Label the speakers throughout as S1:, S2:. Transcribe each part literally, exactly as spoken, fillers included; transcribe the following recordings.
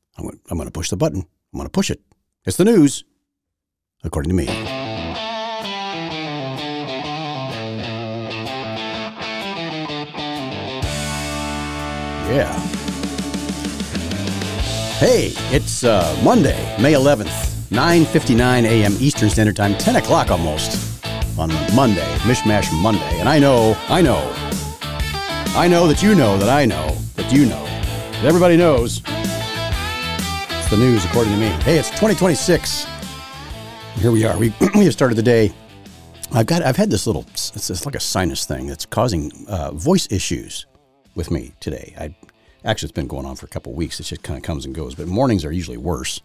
S1: I'm going, I'm going to push the button. I'm going to push it. It's the news, according to me. Yeah. Hey, it's uh, Monday, May eleventh, nine fifty-nine a.m. Eastern Standard Time, ten o'clock almost on Monday, Mishmash Monday. And I know, I know, I know that you know that I know that you know that everybody knows it's the news according to me. Hey, it's twenty twenty-six. Here we are. We we have started the day. I've got I've had this little it's, it's like a sinus thing that's causing uh, voice issues with me today. I actually it's been going on for a couple of weeks. It just kind of comes and goes, but mornings are usually worse.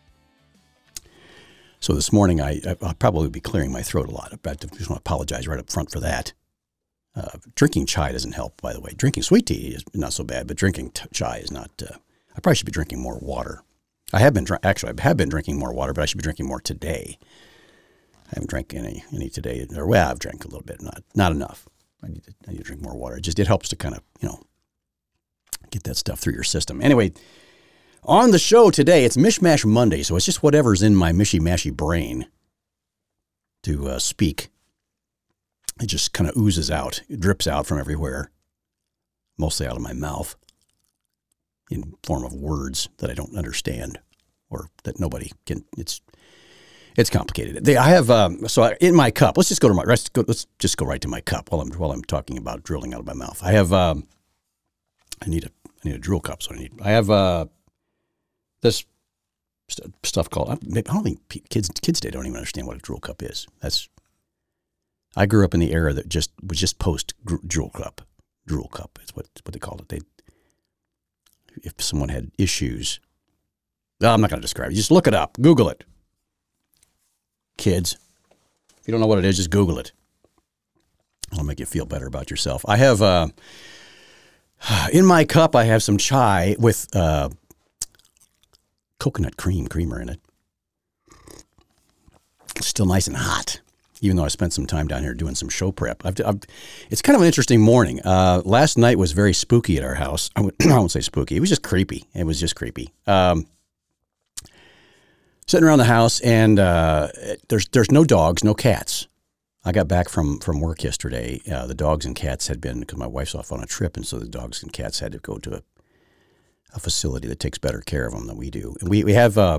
S1: So this morning I I'll probably be clearing my throat a lot. I just want to apologize right up front for that. Uh, drinking chai doesn't help, by the way. Drinking sweet tea is not so bad, but drinking t- chai is not. Uh, I probably should be drinking more water. I have been dr- actually I have been drinking more water, but I should be drinking more today. I haven't drank any any today, or well, I've drank a little bit, not not enough. I need to I need to drink more water. It just it helps to kind of you know get that stuff through your system. Anyway, on the show today, it's Mishmash Monday, so it's just whatever's in my mishy mashy brain to uh, speak. It just kind of oozes out. It drips out from everywhere, mostly out of my mouth, in form of words that I don't understand or that nobody can. It's it's complicated. They, I have um, so I, in my cup. Let's just go to my. Let's go. Let's just go right to my cup while I'm while I'm talking about drilling out of my mouth. I have. Um, I need a I need a drill cup. So I need. I have uh, this st- stuff called. I don't think kids kids today don't even understand what a drill cup is. That's. I grew up in the era that just was just post drool cup. Drool cup is what what they called it. They, if someone had issues, no, I'm not going to describe it. Just look it up. Google it, kids. If you don't know what it is, just Google it. It'll make you feel better about yourself. I have uh, in my cup. I have some chai with uh, coconut cream creamer in it. It's still nice and hot. Even though I spent some time down here doing some show prep. I've, I've, it's kind of an interesting morning. Uh, last night was very spooky at our house. I, would, I won't say spooky. It was just creepy. It was just creepy. Um, sitting around the house, and uh, there's there's no dogs, no cats. I got back from, from work yesterday. Uh, the dogs and cats had been, because my wife's off on a trip, and so the dogs and cats had to go to a, a facility that takes better care of them than we do. And we, we have... Uh,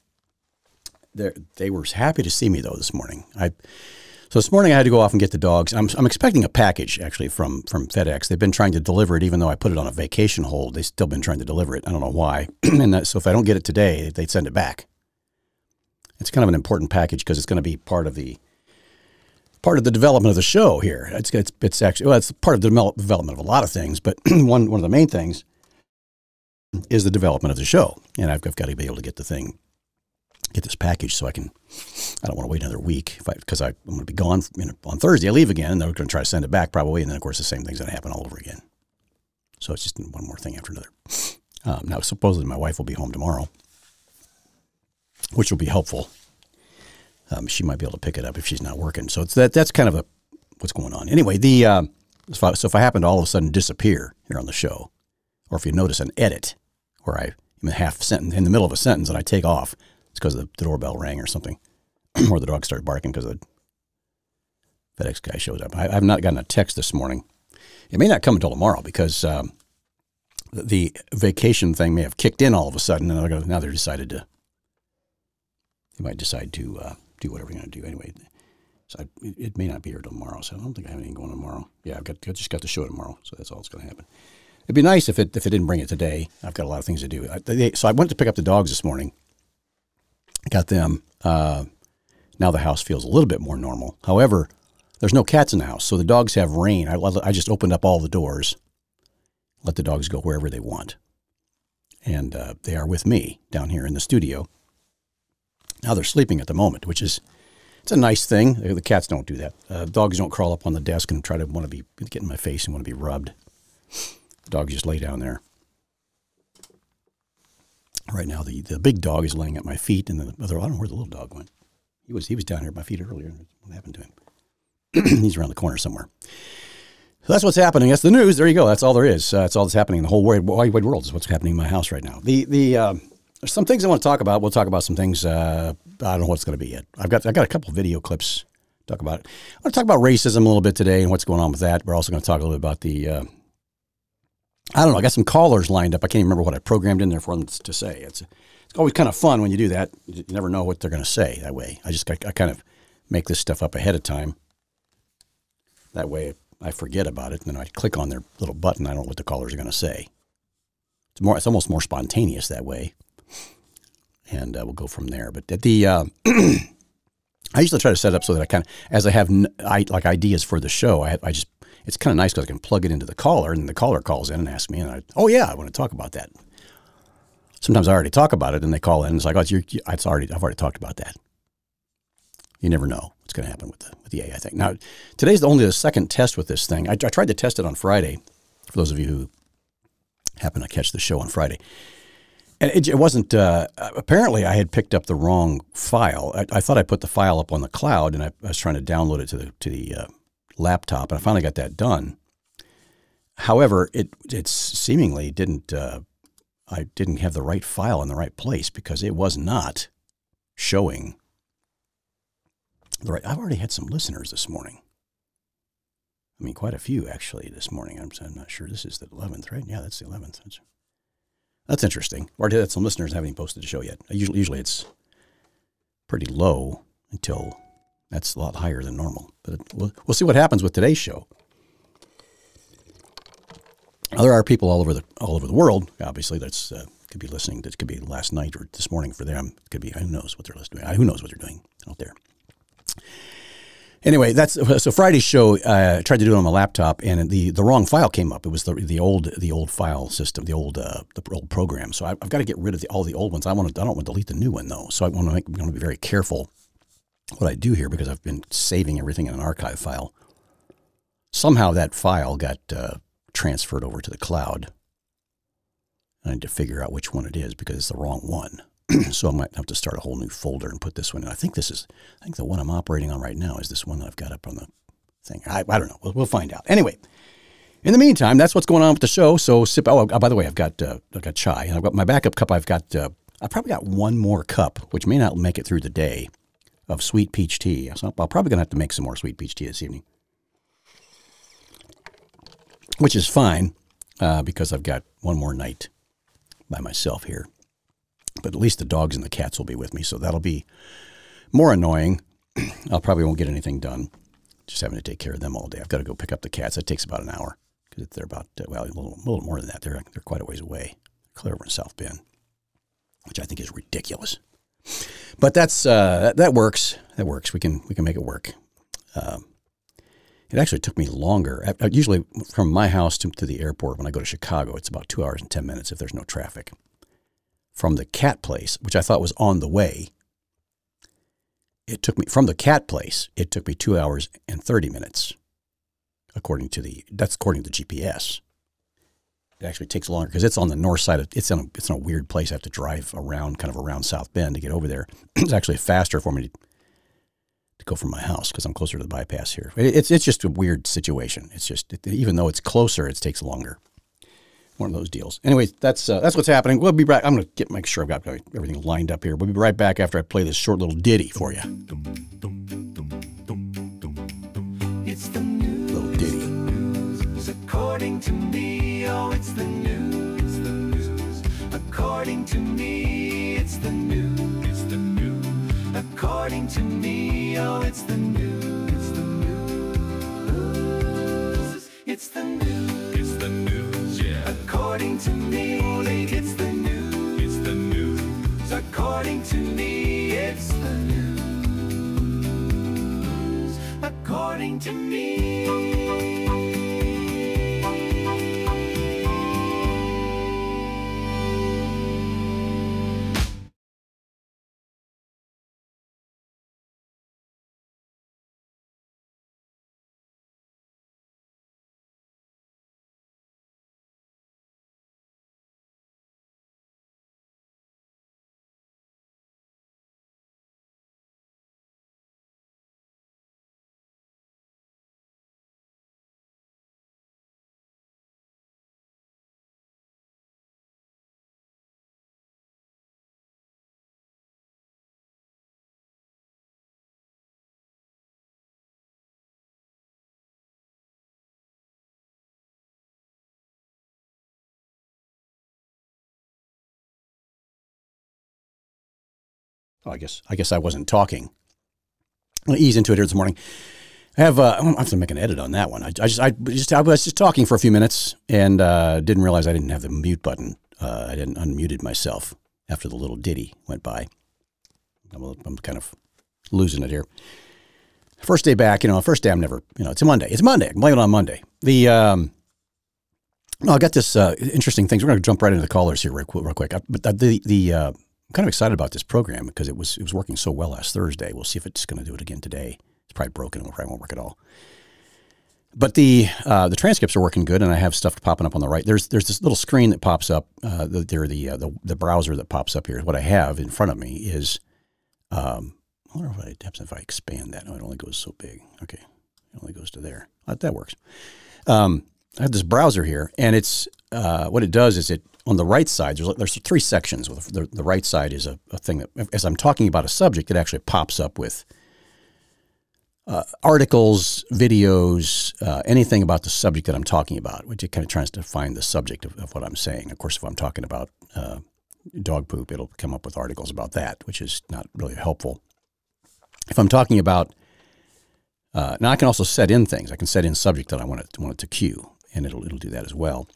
S1: They were happy to see me, though, this morning. I So this morning I had to go off and get the dogs. I'm, I'm expecting a package, actually, from, from FedEx. They've been trying to deliver it, even though I put it on a vacation hold. They've still been trying to deliver it. I don't know why. and that, so if I don't get it today, they'd send it back. It's kind of an important package because it's going to be part of the part of the development of the show here. It's it's, it's actually well, it's part of the development of a lot of things, but one one of the main things is the development of the show, and I've, I've got to be able to get the thing. Get this package so I can, I don't want to wait another week because I'm going to be gone you know, on Thursday. I leave again and they're going to try to send it back probably. And then of course the same thing's going to happen all over again. So it's just one more thing after another. Um, now supposedly my wife will be home tomorrow, which will be helpful. Um, she might be able to pick it up if she's not working. So it's that, that's kind of a, what's going on. Anyway, the, um, so if I happen to all of a sudden disappear here on the show, or if you notice an edit where I am half sentence in the middle of a sentence and I take off, it's because the doorbell rang or something, or the dog started barking because the FedEx guy showed up. I, I've not gotten a text this morning. It may not come until tomorrow because um, the, the vacation thing may have kicked in all of a sudden, and they're, now they're decided to. They might decide to uh, do whatever they're going to do anyway. So I, it, it may not be here till tomorrow. So I don't think I have anything going tomorrow. Yeah, I've got I just got the show tomorrow, so that's all that's going to happen. It'd be nice if it if it didn't bring it today. I've got a lot of things to do. I, they, so I went to pick up the dogs this morning. Got them. Uh, now the house feels a little bit more normal. However, there's no cats in the house, so the dogs have reign. I, I just opened up all the doors, let the dogs go wherever they want. And uh, they are with me down here in the studio. Now they're sleeping at the moment, which is it's a nice thing. The cats don't do that. Uh, dogs don't crawl up on the desk and try to want to be get in my face and want to be rubbed. The dogs just lay down there. Right now, the, the big dog is laying at my feet, and the other, I don't know where the little dog went. He was he was down here at my feet earlier. What happened to him? He's around the corner somewhere. So that's what's happening. That's the news. There you go. That's all there is. Uh, that's all that's happening in the whole wide, wide world is what's happening in my house right now. The the uh, There's some things I want to talk about. We'll talk about some things. Uh, I don't know what it's going to be yet. I've got I got a couple of video clips to talk about it. I want to talk about racism a little bit today and what's going on with that. We're also going to talk a little bit about the, uh, I don't know, I got some callers lined up. I can't even remember what I programmed in there for them to say. It's it's always kind of fun when you do that. You never know what they're going to say that way. I just I, I kind of make this stuff up ahead of time. That way I forget about it, and then I click on their little button. I don't know what the callers are going to say. It's more. It's almost more spontaneous that way. And uh, we'll go from there. But at the, uh, I usually try to set it up so that I kind of, as I have n- I, like ideas for the show, I, I just, it's kind of nice because I can plug it into the caller, and the caller calls in and asks me, and I, oh yeah, I want to talk about that. Sometimes I already talk about it, and they call in, and it's like, oh, it's, your, it's already, I've already talked about that. You never know what's going to happen with the with the A I thing. Now, today's only the second test with this thing. I, I tried to test it on Friday. For those of you who happen to catch the show on Friday. And it, it wasn't, uh, apparently I had picked up the wrong file. I, I thought I put the file up on the cloud, and I, I was trying to download it to the to the uh, laptop, and I finally got that done. However, it it seemingly didn't, uh, I didn't have the right file in the right place because it was not showing the right. I've already had some listeners this morning. I mean, quite a few actually this morning. I'm, I'm not sure. This is the eleventh, right? Yeah, that's the eleventh. That's, That's interesting. Or did some listeners haven't even posted the show yet. Usually, usually it's pretty low until that's a lot higher than normal. But it, we'll, we'll see what happens with today's show. Now, there are people all over the all over the world. Obviously, that's uh, could be listening. That could be last night or this morning for them. It could be who knows what they're listening. Who knows what they're doing out there. Anyway, that's so Friday's show. Uh, I tried to do it on my laptop, and the, the wrong file came up. It was the the old the old file system, the old uh, the old program. So I, I've got to get rid of the, all the old ones. I want to. I don't want to delete the new one though. So I want to make, want to be very careful what I do here because I've been saving everything in an archive file. Somehow that file got uh, transferred over to the cloud. I need to figure out which one it is because it's the wrong one. So I might have to start a whole new folder and put this one in. I think this is, I think the one I'm operating on right now is this one that I've got up on the thing. I, I don't know. We'll, we'll find out. Anyway, in the meantime, that's what's going on with the show. So sip. Oh, by the way, I've got uh, I've got chai, and I've got my backup cup. I've got uh, I've probably got one more cup, which may not make it through the day, of sweet peach tea. So I'm probably gonna have to make some more sweet peach tea this evening, which is fine uh, because I've got one more night by myself here. But at least the dogs and the cats will be with me, so that'll be more annoying. I'll probably won't get anything done, just having to take care of them all day. I've got to go pick up the cats. That takes about an hour because they're about, uh, well, a little, a little more than that. They're they're quite a ways away, clear over in South Bend, which I think is ridiculous. But that's uh, that, that works. That works. We can we can make it work. Uh, it actually took me longer. I, I usually, from my house to, to the airport, when I go to Chicago, it's about two hours and ten minutes if there's no traffic. From the cat place, which I thought was on the way, it took me, from the cat place, it took me two hours and thirty minutes, according to the, that's according to the G P S. It actually takes longer because it's on the north side of, it's in a, it's in a weird place. I have to drive around, kind of around South Bend to get over there. It's actually faster for me to, to go from my house because I'm closer to the bypass here. It, it's, it's just a weird situation. It's just, it, even though it's closer, it takes longer. One of those deals. Anyway, that's uh, that's what's happening. We'll be back. I'm going to get make sure I've got everything lined up here. We'll be right back after I play this short little ditty for you. It's the news. Little ditty. News, according to me, oh, it's the news. The news. According to me, it's the news. It's the news. According to me, oh, it's the news. It's the news. It's the news. It's the news. According to me, it's the news. It's the news. According to me, it's the news. According to me. Oh, I guess I guess I wasn't talking. I'm going to ease into it here this morning. I have uh, I'm have to make an edit on that one. I, I just I just I was just talking for a few minutes and uh, didn't realize I didn't have the mute button. Uh, I didn't unmuted myself after the little ditty went by. I'm, I'm kind of losing it here. First day back, you know, first day I'm never, you know, it's a Monday. It's Monday. I'm blaming it on Monday. The um, no, I got this uh, interesting things. We're going to jump right into the callers here real quick. Real quick. But the the uh, I'm kind of excited about this program because it was it was working so well last Thursday. We'll see if it's going to do it again today. It's probably broken. It probably won't work at all. But the uh, the transcripts are working good, and I have stuff popping up on the right. There's there's this little screen that pops up. Uh, the, there the, uh, the the browser that pops up here. What I have in front of me is, um, I wonder if I, if I expand that. No, it only goes so big. Okay, it only goes to there. Uh, that works. Um, I have this browser here, and it's uh, what it does is it on the right side. There's there's three sections. The, the right side is a, a thing that, as I'm talking about a subject, it actually pops up with. Uh, articles, videos, uh, anything about the subject that I'm talking about, which it kind of tries to find the subject of, of what I'm saying. Of course, if I'm talking about uh, dog poop, it'll come up with articles about that, which is not really helpful. If I'm talking about, uh, now I can also set in things. I can set in subject that I want it, want it to queue, and it'll it'll do that as well.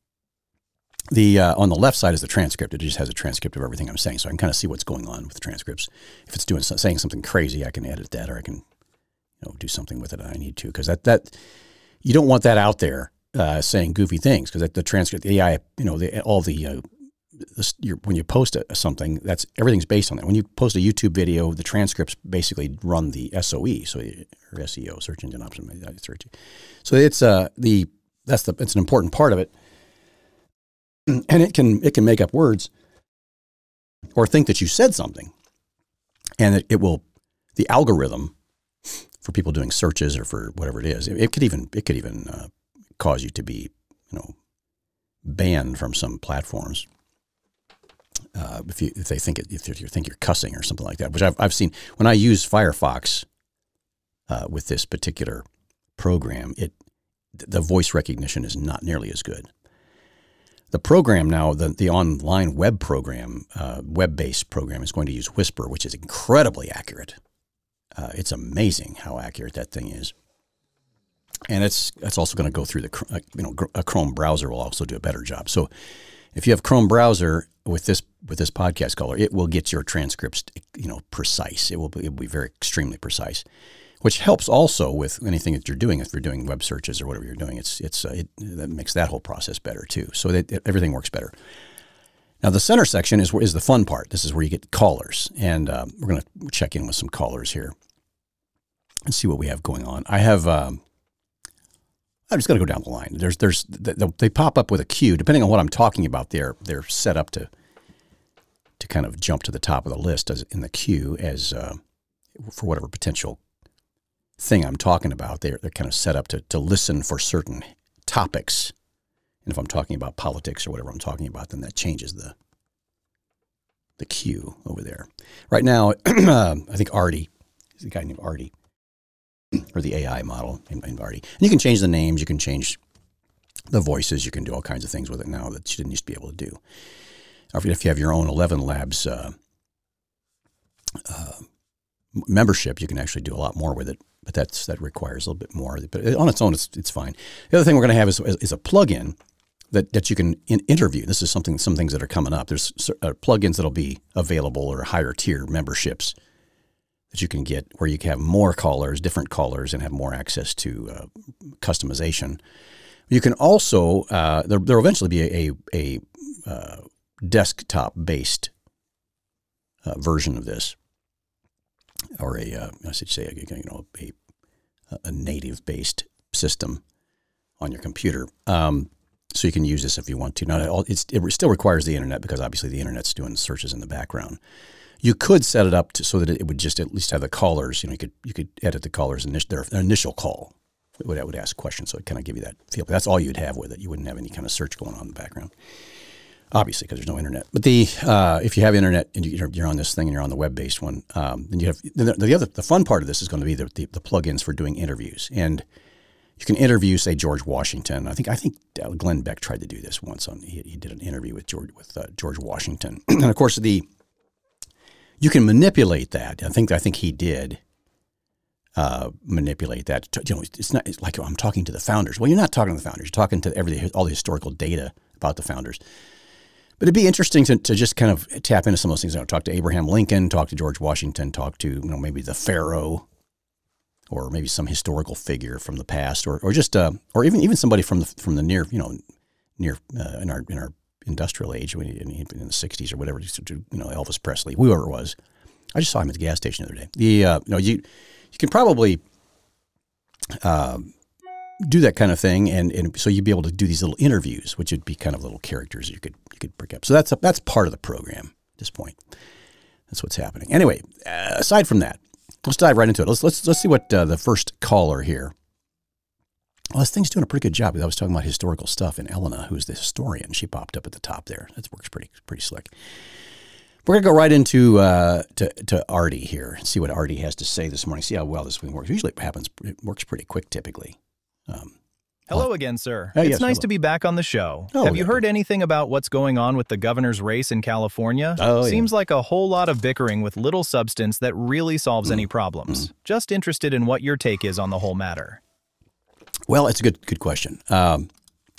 S1: The uh, on the left side is the transcript. It just has a transcript of everything I'm saying, so I can kind of see what's going on with the transcripts. If it's doing saying something crazy, I can edit that, or I can. You know, do something with it. I need to because that that you don't want that out there uh, saying goofy things because the transcript, the A I, you know, the, all the, uh, the your, when you post a, something, that's everything's based on that. When you post a YouTube video, the transcripts basically run the S O E, so or S E O, search engine optimization. So it's uh the that's the it's an important part of it, and it can it can make up words or think that you said something, and it, it will the algorithm. For people doing searches or for whatever it is, it, it could even it could even uh, cause you to be, you know, banned from some platforms uh, if you if they think it, if you think you're cussing or something like that. Which I've I've seen when I use Firefox uh, with this particular program, it the voice recognition is not nearly as good. The program now, the the online web program, uh, web based program, is going to use Whisper, which is incredibly accurate. Uh, it's amazing how accurate that thing is, and it's it's also going to go through the uh, you know a Chrome browser will also do a better job. So, if you have Chrome browser with this with this podcast caller, it will get your transcripts you know precise. It will be, it will be very extremely precise, which helps also with anything that you're doing. If you're doing web searches or whatever you're doing, it's it's uh, it that makes that whole process better too. So that it, everything works better. Now, the center section is where is the fun part. This is where you get callers, and uh, we're going to check in with some callers here and see what we have going on. I have, um, I'm just going to go down the line. There's, there's, they pop up with a queue depending on what I'm talking about. They're they're set up to to kind of jump to the top of the list as in the queue as uh, for whatever potential thing I'm talking about. They're they're kind of set up to to listen for certain topics. And if I'm talking about politics or whatever I'm talking about, then that changes the the queue over there. Right now, uh, I think Artie, there's a guy named Artie, or the A I model named Artie. And you can change the names, you can change the voices, you can do all kinds of things with it now that you didn't used to be able to do. Or if you have your own eleven Labs uh, uh, membership, you can actually do a lot more with it. But that's that requires a little bit more. But on its own, it's it's fine. The other thing we're going to have is, is a plugin that, that you can in, interview. This is something some things that are coming up. There's uh, plugins that'll be available or higher tier memberships that you can get where you can have more callers, different callers, and have more access to uh, customization. You can also uh, there there'll eventually be a a, a uh, desktop based uh, version of this. Or a, uh, I should say, a, you know, a, a native-based system on your computer. Um, so you can use this if you want to. Now, it's, it still requires the internet because obviously the internet's doing searches in the background. You could set it up to, so that it would just at least have the callers. You know, you could you could edit the callers initial their, their initial call. It would, it would ask questions, so it kind of give you that feel. But that's all you'd have with it. You wouldn't have any kind of search going on in the background. Obviously, because there's no internet. But the uh, if you have internet and you're, you're on this thing and you're on the web-based one, um, then you have the, the other the fun part of this is going to be the, the the plugins for doing interviews, and you can interview, say, George Washington. I think I think Glenn Beck tried to do this once. On he, he did an interview with George with uh, George Washington, and of course the you can manipulate that. I think I think he did uh, manipulate that. You know, it's not it's like I'm talking to the founders. Well, you're not talking to the founders. You're talking to everything, all the historical data about the founders. But it'd be interesting to, to just kind of tap into some of those things. You know, talk to Abraham Lincoln, talk to George Washington, talk to, you know, maybe the Pharaoh, or maybe some historical figure from the past, or or just uh, or even even somebody from the from the near, you know, near uh, in our in our industrial age, when in, in the sixties or whatever, you know, Elvis Presley, whoever it was. I just saw him at the gas station the other day. The uh, you know you you can probably uh, do that kind of thing, and, and so you'd be able to do these little interviews, which would be kind of little characters you could you could pick up. So that's a, that's part of the program at this point. That's what's happening. Anyway, uh, aside from that, let's dive right into it. Let's let's let's see what uh, the first caller here. Well, this thing's doing a pretty good job. I was talking about historical stuff, and Elena, who's the historian, she popped up at the top there. That works pretty pretty slick. We're going to go right into uh, to, to Artie here and see what Artie has to say this morning. See how well this thing works. Usually it happens, it works pretty quick typically. Um,
S2: Hello again, sir.
S1: Oh,
S2: it's
S1: yes,
S2: nice
S1: hello.
S2: to be back on the show.
S1: Oh,
S2: Have you
S1: yeah.
S2: heard anything about what's going on with the governor's race in California?
S1: Oh, yeah.
S2: Seems like a whole lot of bickering with little substance that really solves mm. any problems. Mm. Just interested in what your take is on the whole matter.
S1: Well, it's a good good question. Um,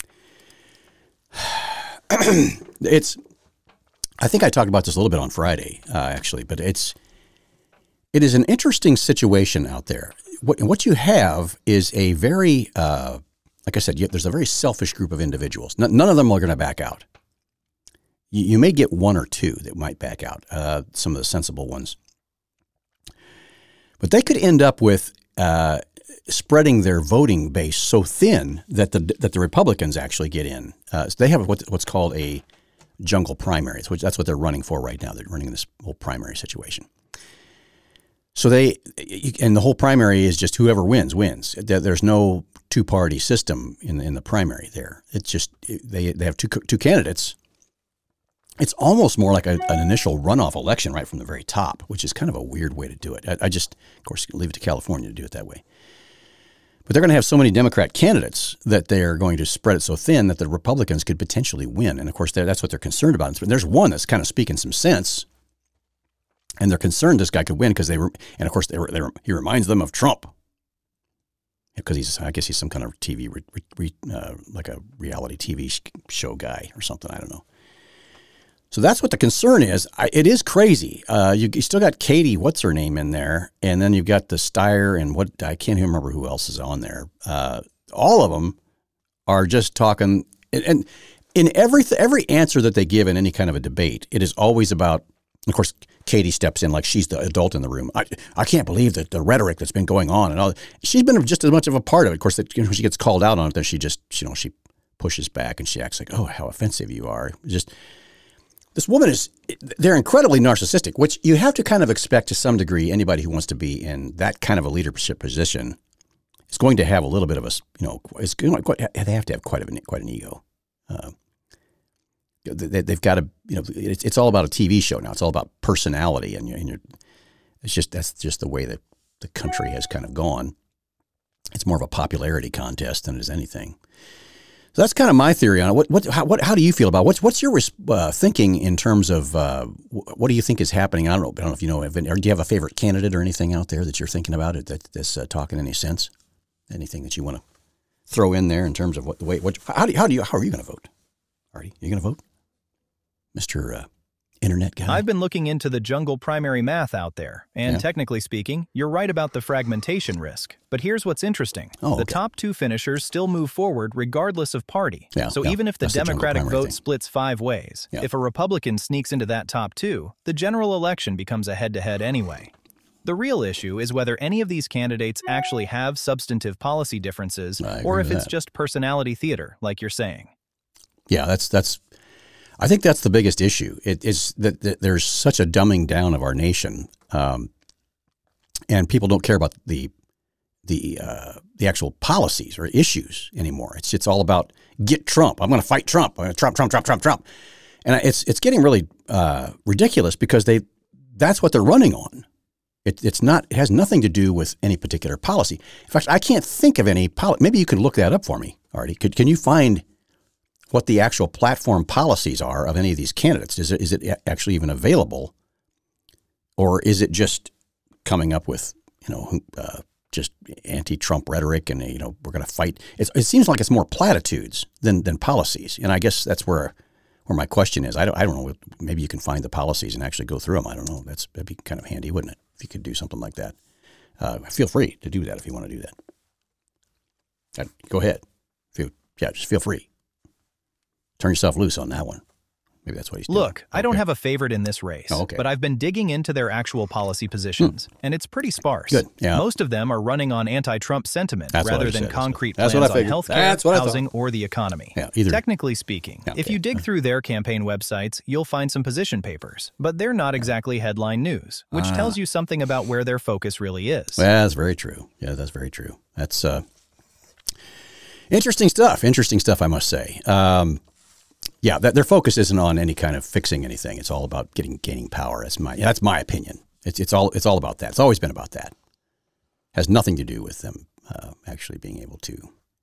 S1: it's. I think I talked about this a little bit on Friday, uh, actually, but it's it is an interesting situation out there. What what you have is a very, uh, like I said, you, there's a very selfish group of individuals. N- none of them are going to back out. You, you may get one or two that might back out, uh, some of the sensible ones, but they could end up with uh, spreading their voting base so thin that the that the Republicans actually get in. Uh, so they have what, what's called a jungle primaries, which that's what they're running for right now. They're running this whole primary situation. So they, and the whole primary is just whoever wins, wins. There's no two-party system in in the primary there. It's just, they they have two two candidates. It's almost more like a, an initial runoff election right from the very top, which is kind of a weird way to do it. I, I just, of course, leave it to California to do it that way. But they're going to have so many Democrat candidates that they're going to spread it so thin that the Republicans could potentially win. And of course, that's what they're concerned about. And there's one that's kind of speaking some sense, and they're concerned this guy could win because they were, and of course, they were, they were, he reminds them of Trump because he's, I guess he's some kind of T V, re, re, uh, like a reality T V show guy or something. I don't know. So that's what the concern is. I, it is crazy. Uh, you, you still got Katie, what's her name, in there, and then you've got the Steyer and what I can't even remember who else is on there. Uh, all of them are just talking, and, and in every every answer that they give in any kind of a debate, it is always about. Of course, Katie steps in like she's the adult in the room. I I can't believe that the rhetoric that's been going on and all. She's been just as much of a part of it. Of course, that, when she gets called out on it, then she just you know she pushes back and she acts like, oh, how offensive you are. Just. This woman is, they're incredibly narcissistic, which you have to kind of expect to some degree. Anybody who wants to be in that kind of a leadership position is going to have a little bit of a, you know, it's, they have to have quite, a, quite an ego. Uh, they, they've got to, you know, it's, it's all about a T V show now. It's all about personality. And, you're, and you're, it's just, that's just the way that the country has kind of gone. It's more of a popularity contest than it is anything. So that's kind of my theory on it. What, what, how, what, how do you feel about it? What's, what's your uh, thinking in terms of uh, what do you think is happening? I don't know. I don't know if you know. Or do you have a favorite candidate or anything out there that you're thinking about it that, that's uh, talking any sense? Anything that you want to throw in there in terms of what the way? What, how do you, how do you how are you going to vote? Artie, you going to vote, Mister Uh, Internet guy?
S2: I've been looking into the jungle primary math out there, and
S1: Yeah.
S2: technically speaking, you're right about the fragmentation risk. But here's what's interesting.
S1: Oh,
S2: the
S1: okay.
S2: top two finishers still move forward regardless of party.
S1: Yeah,
S2: so
S1: yeah.
S2: even if the
S1: That's the jungle
S2: Democratic
S1: primary
S2: vote
S1: thing.
S2: splits five ways,
S1: Yeah.
S2: if a Republican sneaks into that top two, the general election becomes a head-to-head anyway. The real issue is whether any of these candidates actually have substantive policy differences,
S1: I agree
S2: or if
S1: with
S2: it's
S1: that.
S2: just personality theater, like you're saying.
S1: Yeah, that's that's. I think that's the biggest issue. It is that, that there's such a dumbing down of our nation, um, and people don't care about the the uh, the actual policies or issues anymore. It's it's all about get Trump. I'm going to fight Trump. I'm gonna Trump, Trump, Trump, Trump, Trump, and it's it's getting really uh, ridiculous because they that's what they're running on. It, it's not. It has nothing to do with any particular policy. In fact, I can't think of any policy. Maybe you could look that up for me, Artie. Could can you find what the actual platform policies are of any of these candidates? Is it is it actually even available Or is it just coming up with, you know, uh, just anti-Trump rhetoric and, you know, we're going to fight? It's, it seems like it's more platitudes than than policies. And I guess that's where where my question is. I don't, I don't know. Maybe you can find the policies and actually go through them. I don't know. That's, that'd be kind of handy, wouldn't it? If you could do something like that. Uh, feel free to do that if you want to do that. Uh, go ahead. If you, yeah, just feel free. Turn yourself loose on that one. Maybe that's what he's doing.
S2: Look, I don't have a favorite in this race,
S1: oh, okay.
S2: but I've been digging into their actual policy positions, hmm. and it's pretty sparse.
S1: Good. Yeah.
S2: Most of them are running on anti-Trump sentiment
S1: that's
S2: rather than
S1: said.
S2: concrete
S1: that's
S2: plans
S1: what I
S2: on healthcare, housing,
S1: I
S2: or the economy.
S1: Yeah, either.
S2: Technically speaking, okay. if you dig through their campaign websites, you'll find some position papers, but they're not exactly headline news, which ah. tells you something about where their focus really is.
S1: Well, that's very true. Yeah, that's very true. That's uh, interesting stuff. Interesting stuff, I must say. Um, Yeah, that, their focus isn't on any kind of fixing anything. It's all about getting gaining power. That's my that's my opinion. It's it's all it's all about that. It's always been about that. Has nothing to do with them uh, actually being able to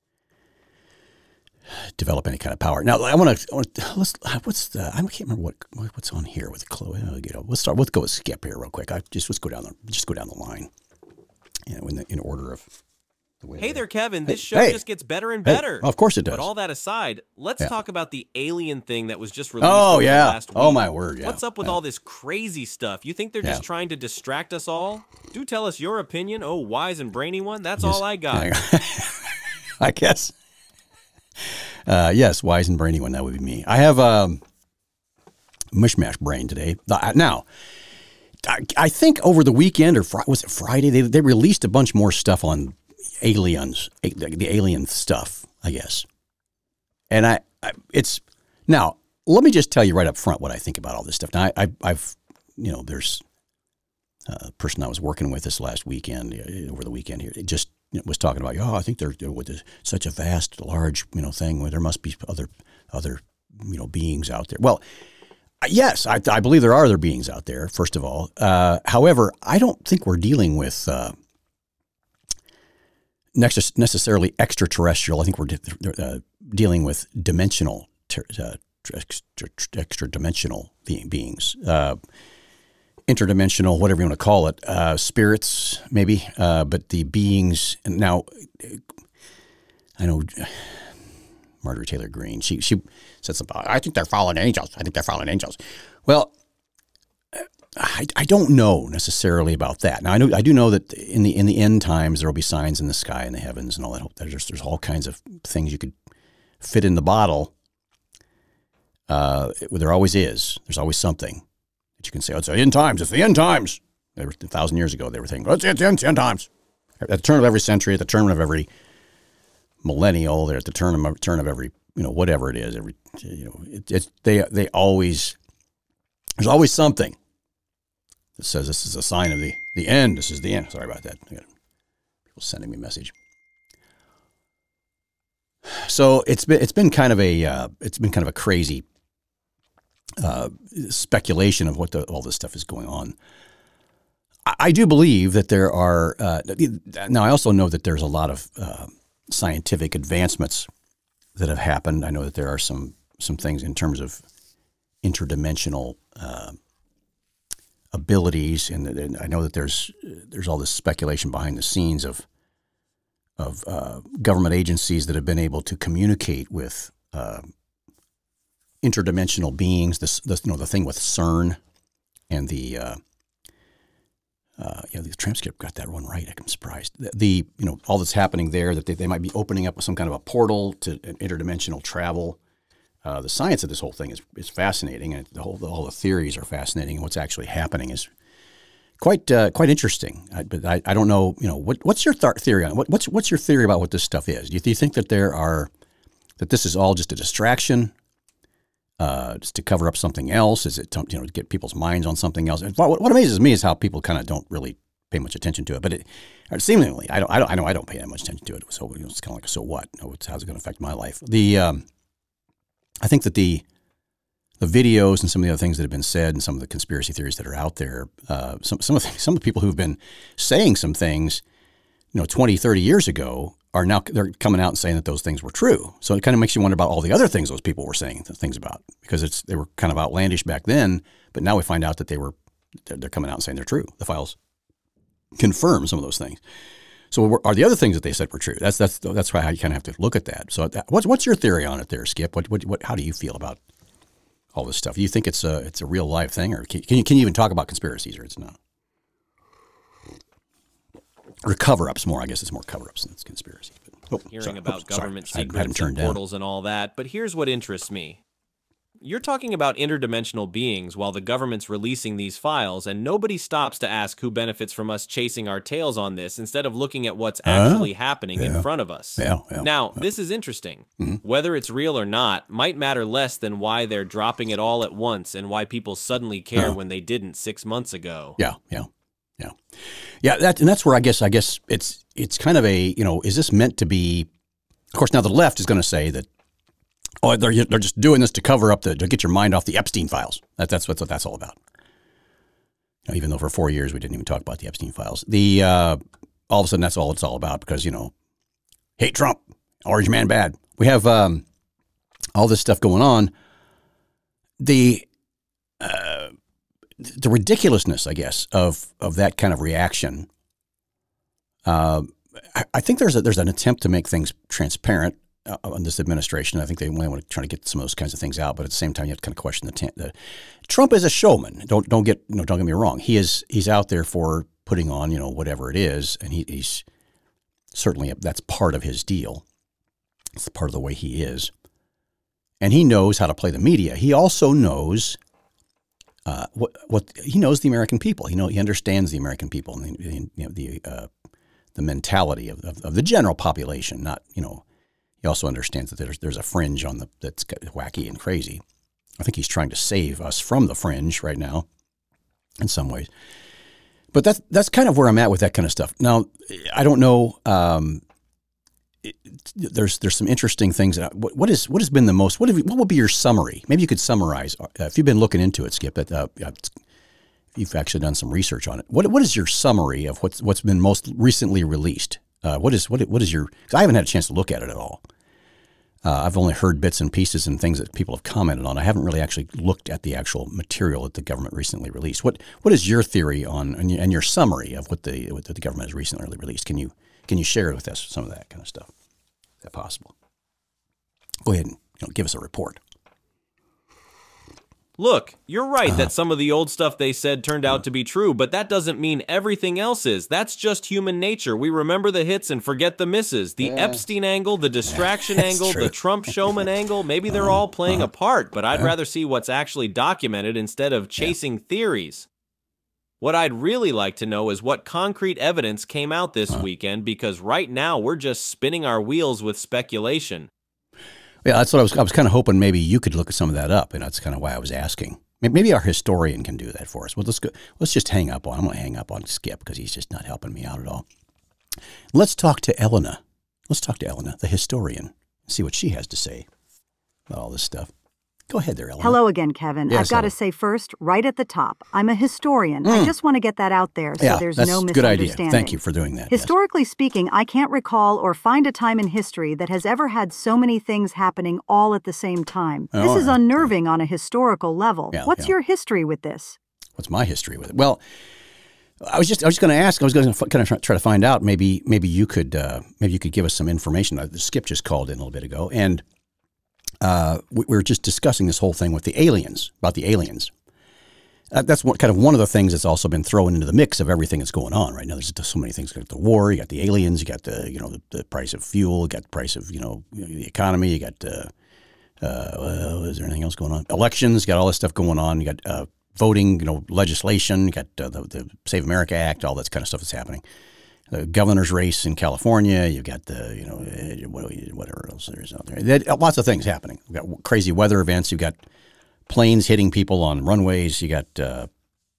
S1: develop any kind of power. Now, I want to let's what's the I can't remember what what's on here with Chloe. You know, let's start. Let's go with Skip here real quick. I just let's go down the just go down the line. You know, in the in order of. The
S3: hey there, Kevin. This
S1: hey,
S3: show
S1: hey.
S3: just gets better and better.
S1: Hey, well, of course it does.
S3: But all that aside, let's
S1: yeah.
S3: talk about the alien thing that was just released
S1: oh, yeah.
S3: last week.
S1: Oh, my word, yeah.
S3: What's up with
S1: yeah.
S3: all this crazy stuff? You think they're
S1: yeah.
S3: just trying to distract us all? Do tell us your opinion. Oh, wise and brainy one. That's yes. all I got.
S1: I guess. Uh, yes, wise and brainy one. That would be me. I have um, mishmash brain today. Now, I, I think over the weekend, or fr- was it Friday, they, they released a bunch more stuff on aliens, the alien stuff, I guess. And I, I, it's now, let me just tell you right up front what I think about all this stuff. Now, I, I I've, you know, there's a person I was working with this last weekend, over the weekend here, it just you know, was talking about, oh, I think there's with such a vast, large, you know, thing where there must be other, other, you know, beings out there. Well, yes, I, I believe there are other beings out there, first of all. Uh, however, I don't think we're dealing with, uh, necessarily extraterrestrial. I think we're uh, dealing with dimensional, uh, extra, extra dimensional being, beings, uh, interdimensional, whatever you want to call it, uh, spirits maybe. Uh, but the beings now, I know Marjorie Taylor Greene. She she said something. I think they're fallen angels. I think they're fallen angels. Well, I, I don't know necessarily about that. Now I know I do know that in the in the end times there will be signs in the sky and the heavens and all that. There's there's all kinds of things you could fit in the bottle. Uh, it, there always is. There's always something that you can say. Oh, it's the end times. It's the end times. They were, a thousand years ago they were thinking, oh, it's the end, end times. At the turn of every century, at the turn of every millennial, they're at the turn of turn of every you know whatever it is. Every you know it, it's they they always there's always something. It says this is a sign of the, the end. This is the end. Sorry about that. I got people sending me a message. So it's been it's been kind of a uh, it's been kind of a crazy uh, speculation of what the, all this stuff is going on. I, I do believe that there are uh, now. I also know that there's a lot of uh, scientific advancements that have happened. I know that there are some some things in terms of interdimensional. Uh, abilities, and, and I know that there's there's all this speculation behind the scenes of of uh, government agencies that have been able to communicate with uh, interdimensional beings. This, this, you know, the thing with CERN and the uh, uh, yeah, the transcript got that one right. I'm surprised. The, the you know all that's happening there, that they, they might be opening up some kind of a portal to interdimensional travel. Uh, the science of this whole thing is, is fascinating, and the whole the, all the theories are fascinating, and what's actually happening is quite uh, quite interesting. I, but I, I don't know, you know, what what's your th- theory on it? What, what's what's your theory about what this stuff is? Do you, do you think that there are that this is all just a distraction, uh, just to cover up something else? Is it to, you know to get people's minds on something else? What, what amazes me is how people kind of don't really pay much attention to it. But it, or seemingly, I don't, I don't, I know I don't pay that much attention to it. So you know, it's kind of like, so what? You know, how's it going to affect my life? The um, I think that the the videos and some of the other things that have been said and some of the conspiracy theories that are out there, uh, some some of the, some of the people who've been saying some things, you know, twenty, thirty years ago are now they're coming out and saying that those things were true. So it kind of makes you wonder about all the other things those people were saying things about, because it's they were kind of outlandish back then, but now we find out that they were they're, they're coming out and saying they're true. The files confirm some of those things. So are the other things that they said were true? That's that's that's how you kind of have to look at that. So that, what's what's your theory on it there, Skip? What what what? How do you feel about all this stuff? Do you think it's a it's a real live thing, or can, can you can you even talk about conspiracies, or it's not? Or cover-ups more. I guess it's more cover-ups than it's conspiracy. But, oh,
S3: Hearing
S1: sorry.
S3: about
S1: oh,
S3: government
S1: sorry.
S3: secrets and portals and all that, but here's what interests me. You're talking about interdimensional beings while the government's releasing these files, and nobody stops to ask who benefits from us chasing our tails on this instead of looking at what's actually uh, happening yeah. in front of us.
S1: Yeah, yeah,
S3: now,
S1: yeah.
S3: this is interesting.
S1: Mm-hmm.
S3: Whether it's real or not might matter less than why they're dropping it all at once and why people suddenly care uh, when they didn't six months ago.
S1: Yeah, yeah, yeah. Yeah, that, and that's where I guess I guess it's it's kind of a, you know, is this meant to be, of course, now the left is going to say that, oh, they're they're just doing this to cover up the to get your mind off the Epstein files. That, that's what that's all about. You know, even though for four years we didn't even talk about the Epstein files, the uh, all of a sudden that's all it's all about because you know, hate Trump, orange man bad. We have um, all this stuff going on. The uh, the ridiculousness, I guess, of of that kind of reaction. Uh, I, I think there's a, there's an attempt to make things transparent. Uh, on this administration, I think they want to try to get some of those kinds of things out, but at the same time, you have to kind of question the, t- the Trump is a showman. Don't don't get you know don't get me wrong. He is he's out there for putting on you know whatever it is, and he, he's certainly that's part of his deal. It's part of the way he is, and he knows how to play the media. He also knows uh, what what he knows the American people. He know he understands the American people and the you know, the uh, the mentality of, of of the general population, not you know. He also understands that there's there's a fringe on the that's wacky and crazy. I think he's trying to save us from the fringe right now, in some ways. But that's that's kind of where I'm at with that kind of stuff. Now, I don't know. Um, it, there's there's some interesting things. That, what what is what has been the most? What have you, what would be your summary? Maybe you could summarize uh, if you've been looking into it, Skip. That uh, you've actually done some research on it. What what is your summary of what's what's been most recently released? Uh, what is what what is your? Because I haven't had a chance to look at it at all. Uh, I've only heard bits and pieces and things that people have commented on. I haven't really actually looked at the actual material that the government recently released. What what is your theory on and your, and your summary of what the what the government has recently released? Can you can you share with us some of that kind of stuff? Is that possible? Go ahead and you know, give us a report.
S3: Look, you're right
S1: uh-huh.
S3: that some of the old stuff they said turned out to be true, but that doesn't mean everything else is. That's just human nature. We remember the hits and forget the misses. The yeah. Epstein angle, the distraction angle,
S1: true.
S3: the Trump showman angle, maybe they're all playing uh-huh. a part, but I'd yeah. rather see what's actually documented instead of chasing yeah. theories. What I'd really like to know is what concrete evidence came out this uh-huh. weekend, because right now we're just spinning our wheels with speculation.
S1: Yeah, that's what I was. I was kind of hoping maybe you could look at some of that up, and that's kind of why I was asking. Maybe our historian can do that for us. Well, let's go. Let's just hang up on. I'm going to hang up on Skip because he's just not helping me out at all. Let's talk to Elena. Let's talk to Elena, the historian, and see what she has to say about all this stuff. Go ahead there, Elena.
S4: Hello again, Kevin.
S1: Yes,
S4: I've got
S1: hello.
S4: to say first, right at the top, I'm a historian. Mm. I just want to get that out there so
S1: yeah,
S4: there's
S1: that's
S4: no
S1: a
S4: misunderstanding.
S1: good idea. Thank you for doing that.
S4: Historically
S1: yes.
S4: speaking, I can't recall or find a time in history that has ever had so many things happening all at the same time.
S1: Oh,
S4: this is
S1: right.
S4: unnerving on a historical level.
S1: Yeah,
S4: What's
S1: yeah.
S4: your history with this?
S1: What's my history with it? Well, I was just I was going to ask. I was going to kind of try to find out. Maybe maybe you could uh, maybe you could give us some information. Uh, Skip just called in a little bit ago, and. Uh, we, we were just discussing this whole thing with the aliens, about the aliens. Uh, that's what, kind of one of the things that's also been thrown into the mix of everything that's going on right now. There's just so many things. You got the war, you got the aliens, you got the you know the, the price of fuel, you got the price of you know the economy, you got uh, uh, is there anything else going on? Elections, you got all this stuff going on. You got uh, voting, you know, legislation, you got uh, the, the Save America Act, all that kind of stuff that's happening. The governor's race in California. You've got the, you know, whatever else there is out there. Lots of things happening. We've got crazy weather events. You've got planes hitting people on runways. You got, uh,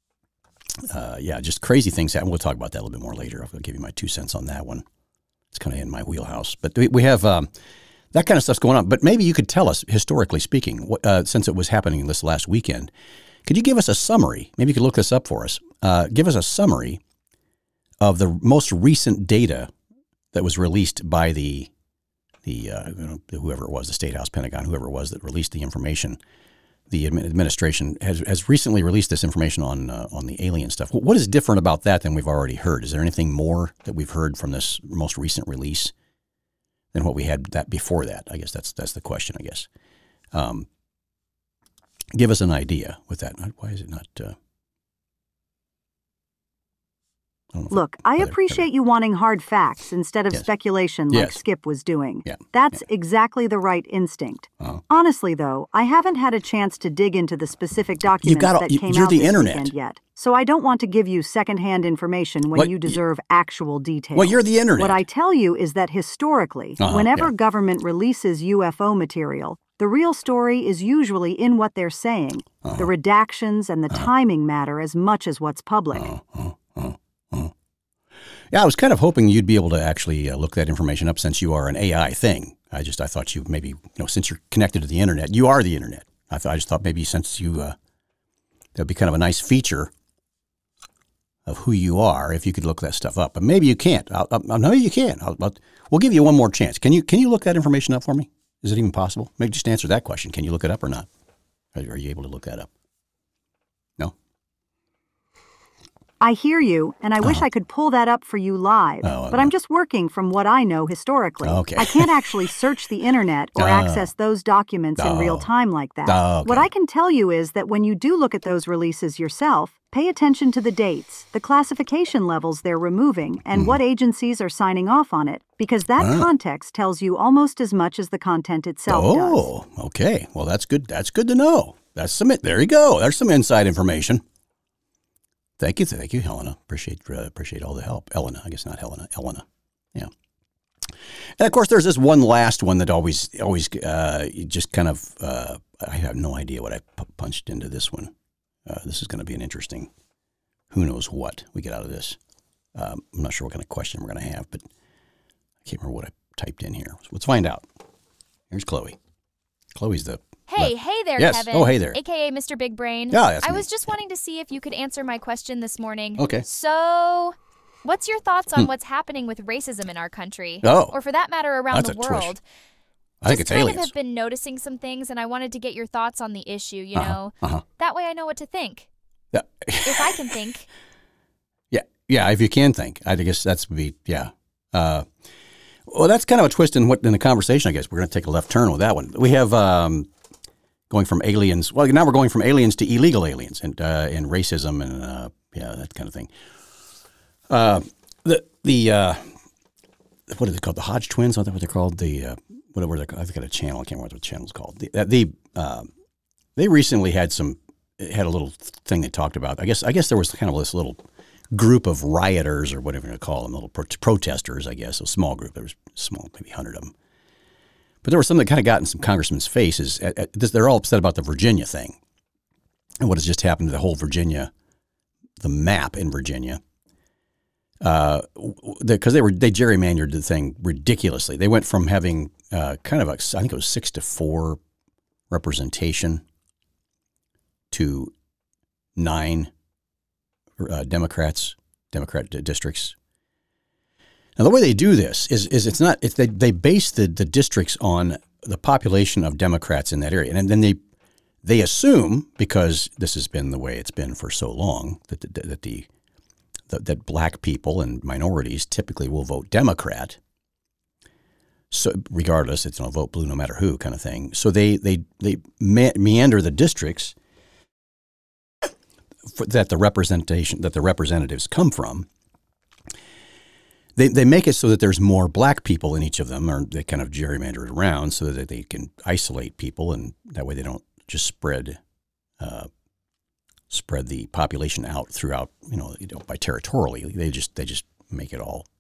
S1: uh, yeah, just crazy things happen. We'll talk about that a little bit more later. I'll give you my two cents on that one. It's kind of in my wheelhouse. But we have um, that kind of stuff's going on. But maybe you could tell us, historically speaking, uh, since it was happening this last weekend, could you give us a summary? Maybe you could look this up for us. Uh, give us a summary of the most recent data that was released by the the uh, you know, whoever it was, the State House, Pentagon, whoever it was that released the information the admi- administration has, has recently released this information on uh, on the alien stuff. What is different about that than we've already heard? Is there anything more that we've heard from this most recent release than what we had that before that? I guess that's that's the question. I guess. Um, give us an idea with that. Why is it not? Uh, I don't know
S4: Look,
S1: it,
S4: I
S1: whether,
S4: appreciate
S1: whether,
S4: you wanting hard facts instead of
S1: Yes.
S4: speculation like
S1: Yes.
S4: Skip was doing.
S1: Yeah.
S4: That's
S1: Yeah.
S4: exactly the right instinct.
S1: Uh-huh.
S4: Honestly, though, I haven't had a chance to dig into the specific documents
S1: gotta-
S4: that
S1: you-
S4: came
S1: you're
S4: out
S1: the
S4: this
S1: internet.
S4: weekend yet, so I don't want to give you secondhand information when
S1: What-
S4: you deserve actual details.
S1: Well, you're the internet.
S4: What I tell you is that historically,
S1: Uh-huh,
S4: whenever
S1: yeah.
S4: government releases U F O material, the real story is usually in what they're saying.
S1: Uh-huh.
S4: The redactions and the timing matter as much as what's public.
S1: Uh, uh, uh, uh. Yeah, I was kind of hoping you'd be able to actually uh, look that information up since you are an A I thing. I just I thought you maybe, you know, since you're connected to the internet, you are the internet. I thought I just thought maybe since you uh, that'd be kind of a nice feature of who you are if you could look that stuff up. But maybe you can't. I'll, I'll, maybe you can. I'll, I'll, we'll give you one more chance. Can you can you look that information up for me? Is it even possible? Maybe just answer that question. Can you look it up or not? Are, are you able to look that up? No.
S4: I hear you, and I wish I could pull that up for you live,
S1: Oh,
S4: but I'm just working from what I know historically.
S1: Okay.
S4: I can't actually search the internet or
S1: Oh.
S4: access those documents in real
S1: Oh.
S4: time like that.
S1: Oh, okay.
S4: What I can tell you is that when you do look at those releases yourself, pay attention to the dates, the classification levels they're removing, and what agencies are signing off on it, because that
S1: Ah.
S4: context tells you almost as much as the content itself does.
S1: Oh, okay. Well, that's good. That's good to know. That's some. There you go. There's some inside information. Thank you, thank you, Helena. Appreciate uh, appreciate all the help. Elena, I guess not Helena. Elena, yeah. And of course, there's this one last one that always always uh, you just kind of. Uh, I have no idea what I p- punched into this one. Uh, this is going to be an interesting. Who knows what we get out of this? Um, I'm not sure what kind of question we're going to have, but I can't remember what I typed in here. So let's find out. Here's Chloe. Chloe's the.
S5: Hey,
S1: left-
S5: hey there,
S1: Yes.
S5: Kevin.
S1: Oh, hey there.
S5: A K A Mister Big Brain.
S1: Yeah, that's
S5: I
S1: me.
S5: was just wanting to see if you could answer my question this morning.
S1: Okay.
S5: So, what's your thoughts on what's happening with racism in our country?
S1: Oh.
S5: Or for that matter, around
S1: That's
S5: the
S1: a twist.
S5: world?
S1: I think
S5: just
S1: it's
S5: kind
S1: aliens.
S5: of have been noticing some things, and I wanted to get your thoughts on the issue, you
S1: Uh-huh,
S5: know?
S1: uh-huh.
S5: That way I know what to think.
S1: Yeah.
S5: If I can think.
S1: Yeah, yeah. If you can think, I guess that's would be yeah. Uh, well, that's kind of a twist in what in the conversation. I guess we're going to take a left turn with that one. We have um, going from aliens. Well, now we're going from aliens to illegal aliens and uh, and racism and uh, yeah, that kind of thing. Uh, the the uh, what are they called? The Hodge twins? Is that what they're called? The uh, whatever they're called. I've got a channel. I can't remember what the channel's called. The, uh, the uh, they recently had some had a little thing they talked about. I guess I guess there was kind of this little group of rioters or whatever you call them, little pro- protesters. I guess a small group. There was small, maybe a hundred of them. But there were some that kind of got in some congressmen's faces. At, at this, they're all upset about the Virginia thing and what has just happened to the whole Virginia, the map in Virginia. Uh, because they were they gerrymandered the thing ridiculously. They went from having uh, kind of a, I think it was six to four representation to nine uh, Democrats, Democrat d- districts. Now, the way they do this is is it's not it's they they base the, the districts on the population of Democrats in that area, and then they they assume, because this has been the way it's been for so long, that the, that the that, that black people and minorities typically will vote Democrat. So regardless, it's no vote blue no matter who kind of thing. So they they they me- meander the districts for, that the representation that the representatives come from. They they make it so that there's more black people in each of them, or they kind of gerrymander it around so that they can isolate people, and that way they don't just spread uh, spread the population out throughout, you know, you know, by territorially. They just they just make it all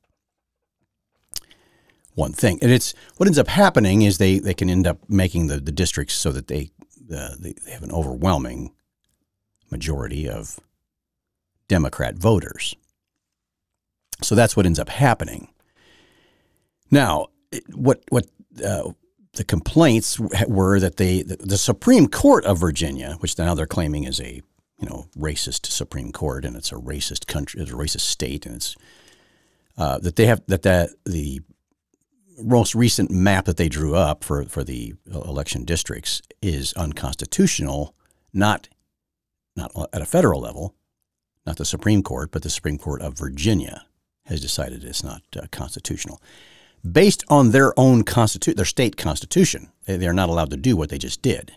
S1: one thing. And it's what ends up happening is they, they can end up making the, the districts so that they, uh, they they have an overwhelming majority of Democrat voters. So that's what ends up happening. Now, what what uh, the complaints were that they the, the Supreme Court of Virginia, which now they're claiming is a you know racist Supreme Court, and it's a racist country, it's a racist state, and it's uh, that they have that that the most recent map that they drew up for for the election districts is unconstitutional not not at a federal level, not the Supreme Court, but the Supreme Court of Virginia has decided it's not uh, constitutional. Based on their own constitu- their state constitution, they, they're not allowed to do what they just did.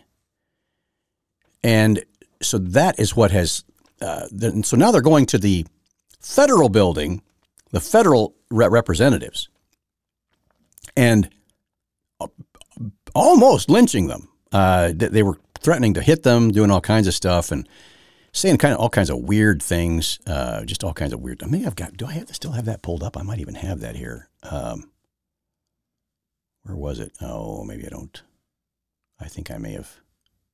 S1: And so that is what has, uh, the, so now they're going to the federal building, the federal re- representatives, and uh, almost lynching them. Uh, they were threatening to hit them, doing all kinds of stuff, and saying kind of all kinds of weird things, uh, just all kinds of weird. I mean, I've got. Do I have to still have that pulled up? I might even have that here. Um, where was it? Oh, maybe I don't. I think I may have.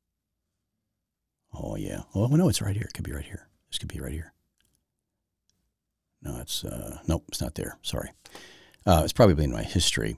S1: Oh yeah. Oh no, it's right here. It could be right here. This could be right here. No, it's uh, nope. It's not there. Sorry. Uh, it's probably in my history.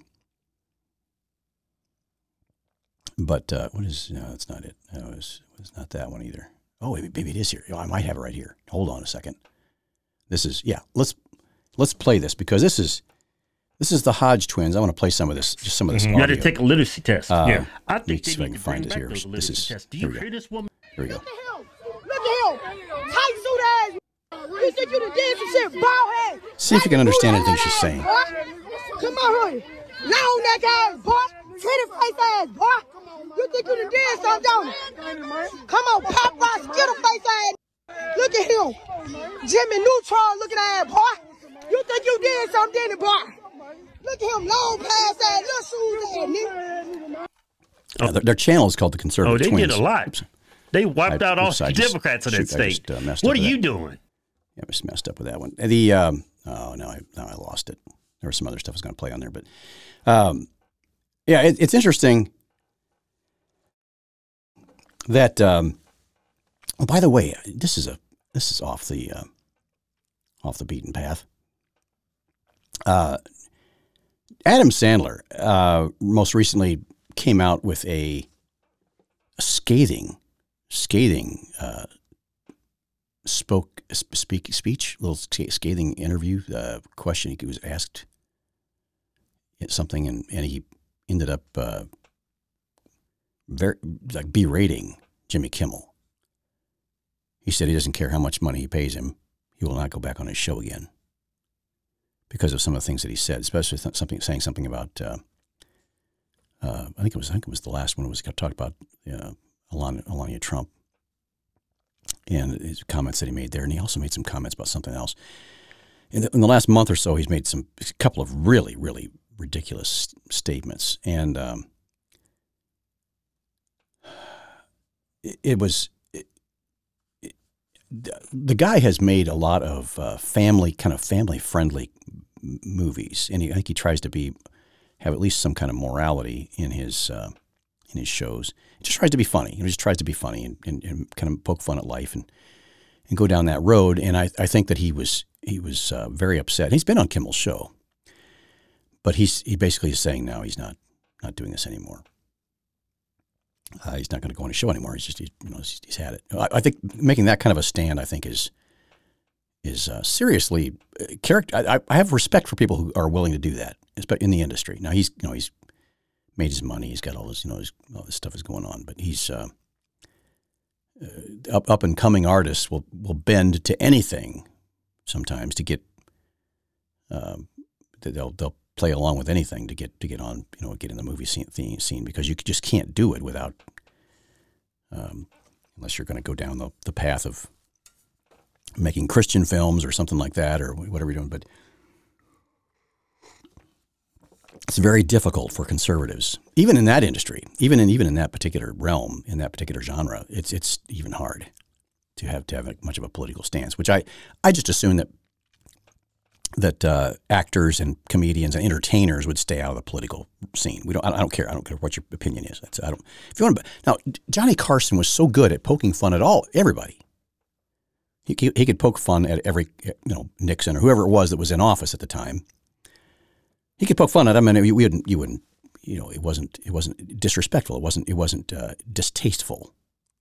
S1: But uh, what is? No, that's not it. No, it's it's not that one either. Oh, maybe, maybe it is here. Oh, I might have it right here. Hold on a second. This is yeah. Let's let's play this because this is this is the Hodge twins. I want to play some of this. Just some of this.
S6: Mm-hmm. You got to take a literacy test.
S1: Uh,
S6: yeah,
S1: I think see if I can find it here. This is.
S6: Tests. Do you hear this woman?
S1: Here we go.
S7: Look at him. Tight suit ass. You think you done did some shit, bald head.
S1: See if you can understand anything she's saying.
S7: Come on, Roy. Long neck ass, boy. Pretty face ass, boy. You think you done did something, don't you? Come on, Popeye, skittle face ass. Look at him. Jimmy Neutron looking at ass, boy. You think you did something, didn't you, boy? Look at him, long pass ass, little shoes ass, nigga.
S1: Uh, their, their channel is called the Conservative
S6: Oh, they
S1: Twins.
S6: did a lot. Oops. They wiped
S1: I,
S6: out all
S1: oops,
S6: the
S1: I just,
S6: Democrats in that
S1: shoot,
S6: state.
S1: Just, uh,
S6: what are you
S1: that.
S6: doing?
S1: Yeah, I just messed up with that one. The um, oh no, I now I lost it. There was some other stuff I was going to play on there, but um, yeah, it, it's interesting that. Um, oh, by the way, this is a this is off the uh, off the beaten path. Uh, Adam Sandler uh, most recently came out with a, a scathing, scathing uh, spoke speak speech, little scathing interview uh, question. He was asked something, and, and he ended up uh, very like berating Jimmy Kimmel. He said he doesn't care how much money he pays him; he will not go back on his show again because of some of the things that he said, especially something saying something about. Uh, uh, I think it was I think it was the last one. It was talked about uh, Melania, Melania Trump and his comments that he made there, and he also made some comments about something else. In the, in the last month or so, he's made some a couple of really really ridiculous statements, and um, it, it was. The guy has made a lot of uh, family, kind of family-friendly m- movies, and he, I think he tries to be have at least some kind of morality in his uh, in his shows. He just tries to be funny. He just tries to be funny and, and, and kind of poke fun at life and and go down that road. And I, I think that he was he was uh, very upset. He's been on Kimmel's show, but he's he basically is saying now he's not not doing this anymore. Uh, he's not going to go on his show anymore. He's just, he's, you know, he's, he's had it. I, I think making that kind of a stand, I think, is is uh, seriously uh, character. I, I have respect for people who are willing to do that, especially in the industry. Now he's, you know, he's made his money. He's got all this, you know, his, all this stuff is going on. But he's uh, uh, up up and coming artists will will bend to anything sometimes to get. Um, they'll they'll. play along with anything to get to get on, you know, get in the movie scene, scene because you just can't do it without, um, unless you're going to go down the, the path of making Christian films or something like that or whatever you're doing. But it's very difficult for conservatives, even in that industry, even in even in that particular realm, in that particular genre. It's it's even hard to have to have a, much of a political stance, which I I just assume that. that uh, actors and comedians and entertainers would stay out of the political scene. We don't. I don't care. I don't care what your opinion is. That's, I don't. If you want to, now Johnny Carson was so good at poking fun at all everybody. He he could poke fun at every, you know, Nixon or whoever it was that was in office at the time. He could poke fun at him, and we wouldn't. You wouldn't. You know, it wasn't. It wasn't disrespectful. It wasn't. It wasn't uh, distasteful.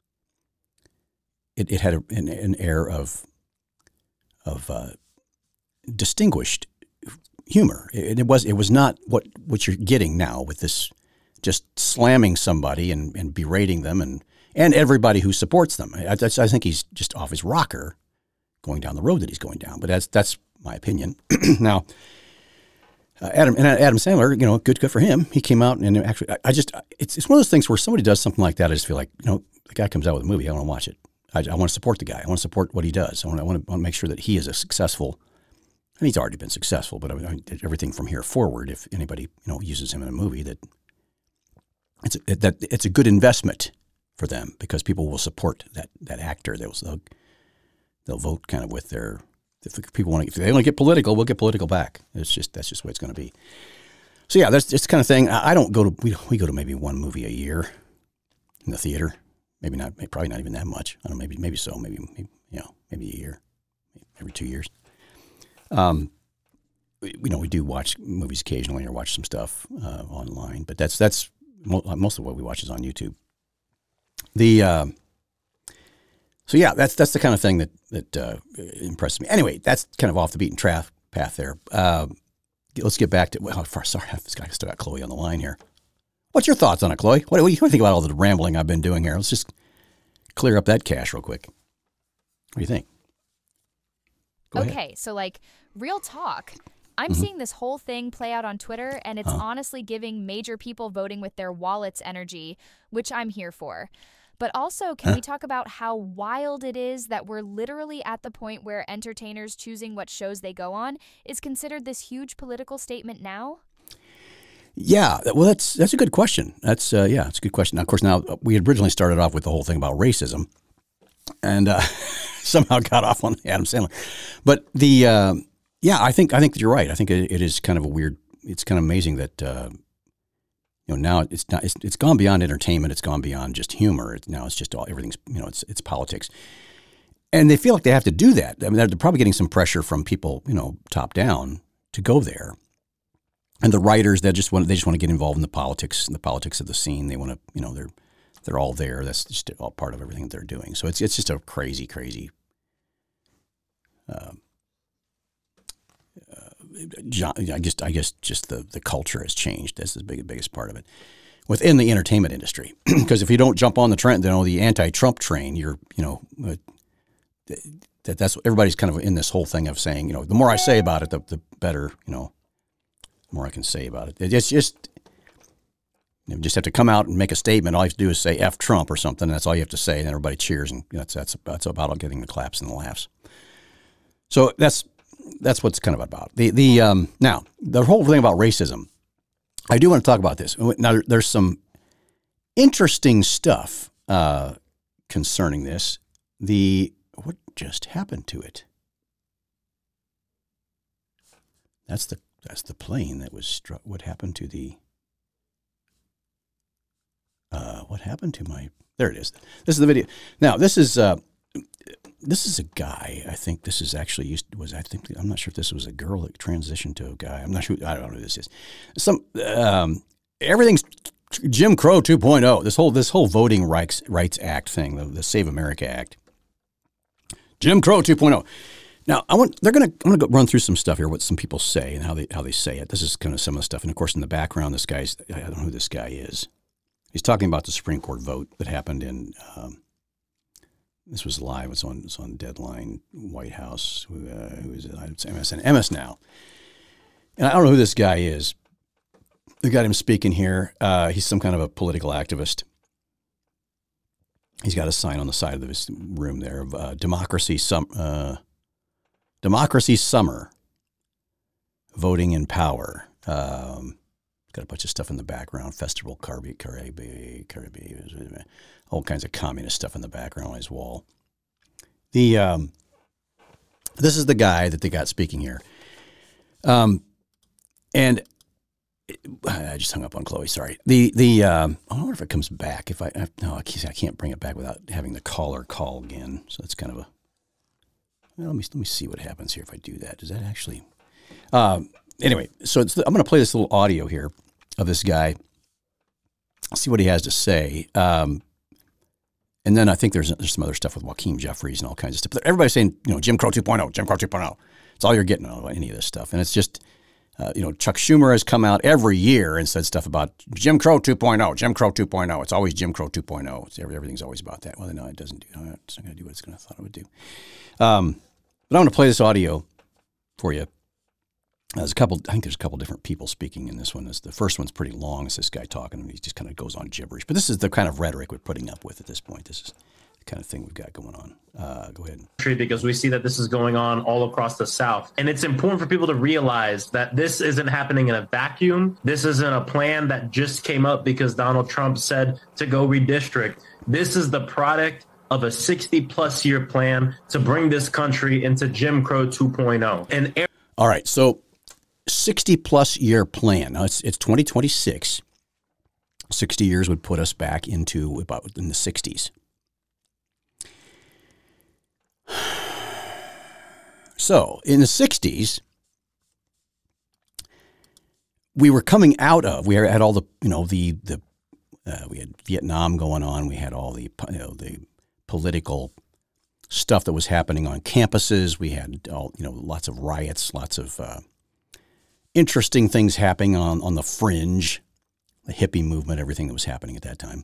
S1: It it had a, an, an air of of. Uh, distinguished humor. It, it was it was not what, what you're getting now with this just slamming somebody and, and berating them and and everybody who supports them. I, I think he's just off his rocker going down the road that he's going down. But that's that's my opinion. Now, uh, Adam and Adam Sandler, you know, good good for him. He came out and actually, I, I just it's it's one of those things where somebody does something like that. I just feel like, you know, the guy comes out with a movie. I want to watch it. I, I want to support the guy. I want to support what he does. I want to, I want to, want to make sure that he is a successful. And he's already been successful, but I mean, everything from here forward, if anybody, you know, uses him in a movie, that it's a, that it's a good investment for them because people will support that that actor. They'll they'll, they'll vote kind of with their. If people want to, if they want to get political, we'll get political back. It's just that's just the way it's going to be. So yeah, that's this kind of thing. I, I don't go to we we go to maybe one movie a year in the theater. Maybe not. Maybe, probably not even that much. I don't know. Maybe maybe so. Maybe, maybe you know maybe a year, every two years. Um, we, you know, we do watch movies occasionally or watch some stuff uh, online, but that's that's mo- most of what we watch is on YouTube. The uh, so yeah, that's that's the kind of thing that that uh, impresses me. Anyway, that's kind of off the beaten track path there. Uh, let's get back to well, sorry, I still got Chloe on the line here. What's your thoughts on it, Chloe? What, what do you think about all the rambling I've been doing here? Let's just clear up that cache real quick. What do you think? Go
S5: okay,
S1: ahead.
S5: so like real talk. I'm
S1: Mm-hmm.
S5: seeing this whole thing play out on Twitter, and it's
S1: Huh.
S5: honestly giving major people voting with their wallets energy, which I'm here for. But also, can
S1: Huh?
S5: we talk about how wild it is that we're literally at the point where entertainers choosing what shows they go on is considered this huge political statement now?
S1: Yeah, well, that's that's a good question. That's uh, yeah, it's a good question. Now, of course, now we had originally started off with the whole thing about racism, and uh, somehow got off on Adam Sandler. But the uh, yeah, I think I think that you're right. I think it, it is kind of a weird. It's kind of amazing that uh, you know now it's not it's, it's gone beyond entertainment. It's gone beyond just humor. It's, now it's just all everything's you know it's it's politics, and they feel like they have to do that. I mean, they're, they're probably getting some pressure from people you know top down to go there. And the writers that just want they just want to get involved in the politics and the politics of the scene. They want to, you know, they're they're all there. That's just all part of everything that they're doing. So it's it's just a crazy, crazy. Uh, uh, I just I guess just the, the culture has changed. That's the big, biggest part of it within the entertainment industry. Because if you don't jump on the trend, you know, the anti-Trump train, you're you know uh, that that's everybody's kind of in this whole thing of saying, you know, the more I say about it, the the better, you know. More I can say about it. It's just you just have to come out and make a statement. All you have to do is say F Trump or something. And that's all you have to say, and everybody cheers, and that's that's that's about getting the claps and the laughs. So that's that's what's kind of about the the um, now the whole thing about racism. I do want to talk about this. Now there's some interesting stuff uh, concerning this. The what just happened to it? That's the That's the plane that was struck. What happened to the, uh, what happened to my, there it is. This is the video. Now, this is, uh, this is a guy. I think this is actually used, was, I think, I'm not sure if this was a girl that transitioned to a guy. I'm not sure, I don't know who this is. Some, um, everything's Jim Crow two point oh. This whole, this whole Voting Rights, Rights Act thing, the, the Save America Act. Jim Crow two point oh. Now, I want they're going to I'm going to run through some stuff here, what some people say and how they how they say it. This is kind of some of the stuff, and of course, in the background, this guy's I don't know who this guy is. He's talking about the Supreme Court vote that happened in. Um, this was live. It's on it's on Deadline, White House. Who, uh, who is it? It's M S N, M S Now. And I don't know who this guy is. They got him speaking here. Uh, he's some kind of a political activist. He's got a sign on the side of this room there of uh, democracy. Some. Uh, Democracy Summer, Voting in Power. Um, got a bunch of stuff in the background. Festival, Caribe, Caribe, Caribe, all kinds of communist stuff in the background on his wall. The um, this is the guy that they got speaking here. Um, and it, I just hung up on Chloe. Sorry. The the um, I wonder if it comes back. If I, I no, I can't, I can't bring it back without having the caller call again. So that's kind of a. Well, let me let me see what happens here if I do that. Does that actually? Um, anyway, so it's the, I'm going to play this little audio here of this guy. See what he has to say, um, and then I think there's there's some other stuff with Joaquin Jeffries and all kinds of stuff. But everybody's saying, you know, Jim Crow two point oh, Jim Crow two point oh. It's all you're getting on any of this stuff, and it's just Uh, you know, Chuck Schumer has come out every year and said stuff about Jim Crow two point oh, Jim Crow two point oh. It's always Jim Crow two point oh. It's, everything's always about that. Well, no, it doesn't do. It's not going to do what it's going to thought it would do. Um, but I'm going to play this audio for you. There's a couple. I think there's a couple different people speaking in this one. The first one's pretty long. It's this guy talking, and he just kind of goes on gibberish. But this is the kind of rhetoric we're putting up with at this point. This is the kind of thing we've got going on. Uh, go ahead.
S8: Because we see that this is going on all across the South. And it's important for people to realize that this isn't happening in a vacuum. This isn't a plan that just came up because Donald Trump said to go redistrict. This is the product of a sixty plus year plan to bring this country into Jim Crow two point oh. And
S1: all right, so sixty plus year plan. Now it's it's twenty twenty-six. sixty years would put us back into about in the sixties. So in the sixties, we were coming out of, we had all the, you know, the, the, uh, we had Vietnam going on. We had all the, you know, the political stuff that was happening on campuses. We had all, you know, lots of riots, lots of uh, interesting things happening on, on the fringe, the hippie movement, everything that was happening at that time.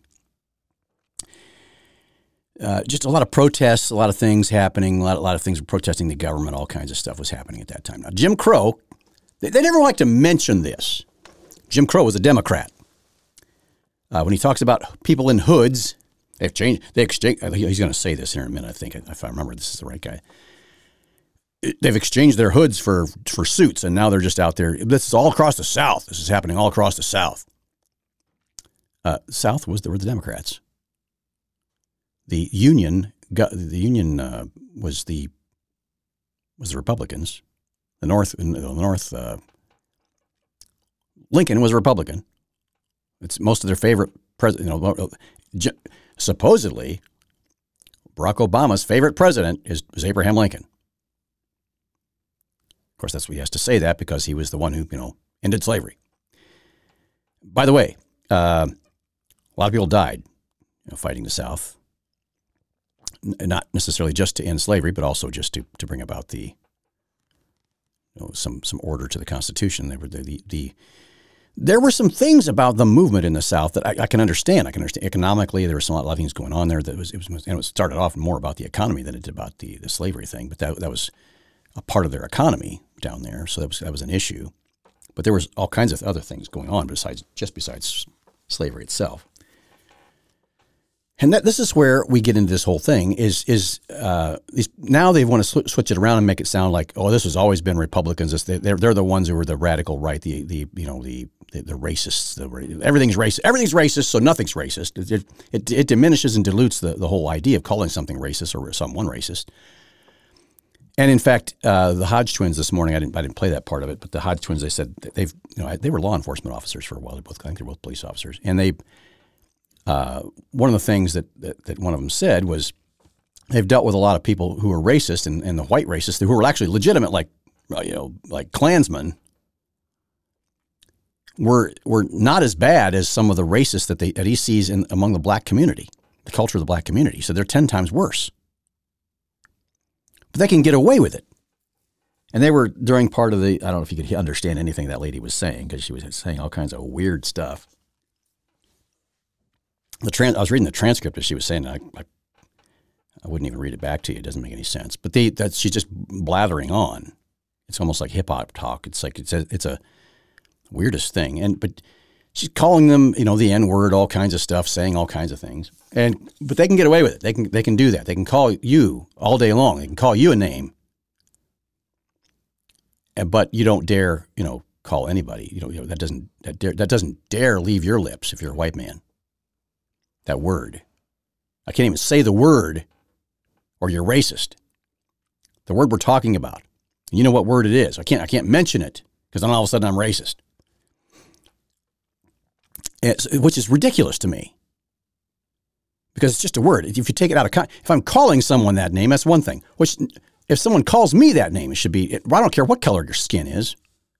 S1: Uh, just a lot of protests, a lot of things happening, a lot, a lot of things were protesting the government, all kinds of stuff was happening at that time. Now, Jim Crow, they, they never like to mention this. Jim Crow was a Democrat. Uh, when he talks about people in hoods, they've changed, they exchange, he's going to say this here in a minute, I think, if I remember this is the right guy. They've exchanged their hoods for, for suits, and now they're just out there. This is all across the South. This is happening all across the South. Uh, South was, there were the Democrats. The Union, the Union uh, was the was the Republicans. The North, the North, uh, Lincoln was a Republican. It's most of their favorite president. You know, supposedly, Barack Obama's favorite president is, is Abraham Lincoln. Of course, that's what he has to say that because he was the one who, you know, ended slavery. By the way, uh, a lot of people died, you know, fighting the South. Not necessarily just to end slavery, but also just to, to bring about the, you know, some some order to the Constitution. There were the, the, the there were some things about the movement in the South that I, I can understand. I can understand economically. There was a lot of things going on there. That was it was and it started off more about the economy than it did about the, the slavery thing. But that that was a part of their economy down there, so that was that was an issue. But there was all kinds of other things going on besides just besides slavery itself. And that this is where we get into this whole thing is is uh, these, now they want to sw- switch it around and make it sound like, oh, this has always been Republicans. This, they're they're the ones who are the radical right, the the you know the the, the racists. The, everything's racist. Everything's racist, so nothing's racist. It it, it diminishes and dilutes the, the whole idea of calling something racist or someone racist. And in fact, uh, the Hodge twins this morning, I didn't I didn't play that part of it, but the Hodge twins, they said they've you know they were law enforcement officers for a while. They both I think they're both police officers, and they. Uh, one of the things that, that, that one of them said was they've dealt with a lot of people who are racist and, and the white racists who were actually legitimate, like, you know, like Klansmen were, were not as bad as some of the racists that they, that he sees in among the black community, the culture of the black community. So they're ten times worse, but they can get away with it. And they were during part of the, I don't know if you could understand anything that lady was saying because she was saying all kinds of weird stuff. The trans, I was reading the transcript as she was saying, I, I, I wouldn't even read it back to you. It doesn't make any sense. But they, that she's just blathering on. It's almost like hip hop talk. It's like it's a, it's a weirdest thing. And but she's calling them, you know, the N word, all kinds of stuff, saying all kinds of things. And but they can get away with it. They can they can do that. They can call you all day long. They can call you a name. And, but you don't dare, you know, call anybody. You know, you know that doesn't that dare, that doesn't dare leave your lips if you're a white man. That word. I can't even say the word or you're racist. The word we're talking about. You know what word it is. I can't I can't mention it because then all of a sudden I'm racist. It's, which is ridiculous to me. Because it's just a word. If you take it out of context, if I'm calling someone that name, that's one thing. Which if someone calls me that name, it should be, I don't care what color your skin is.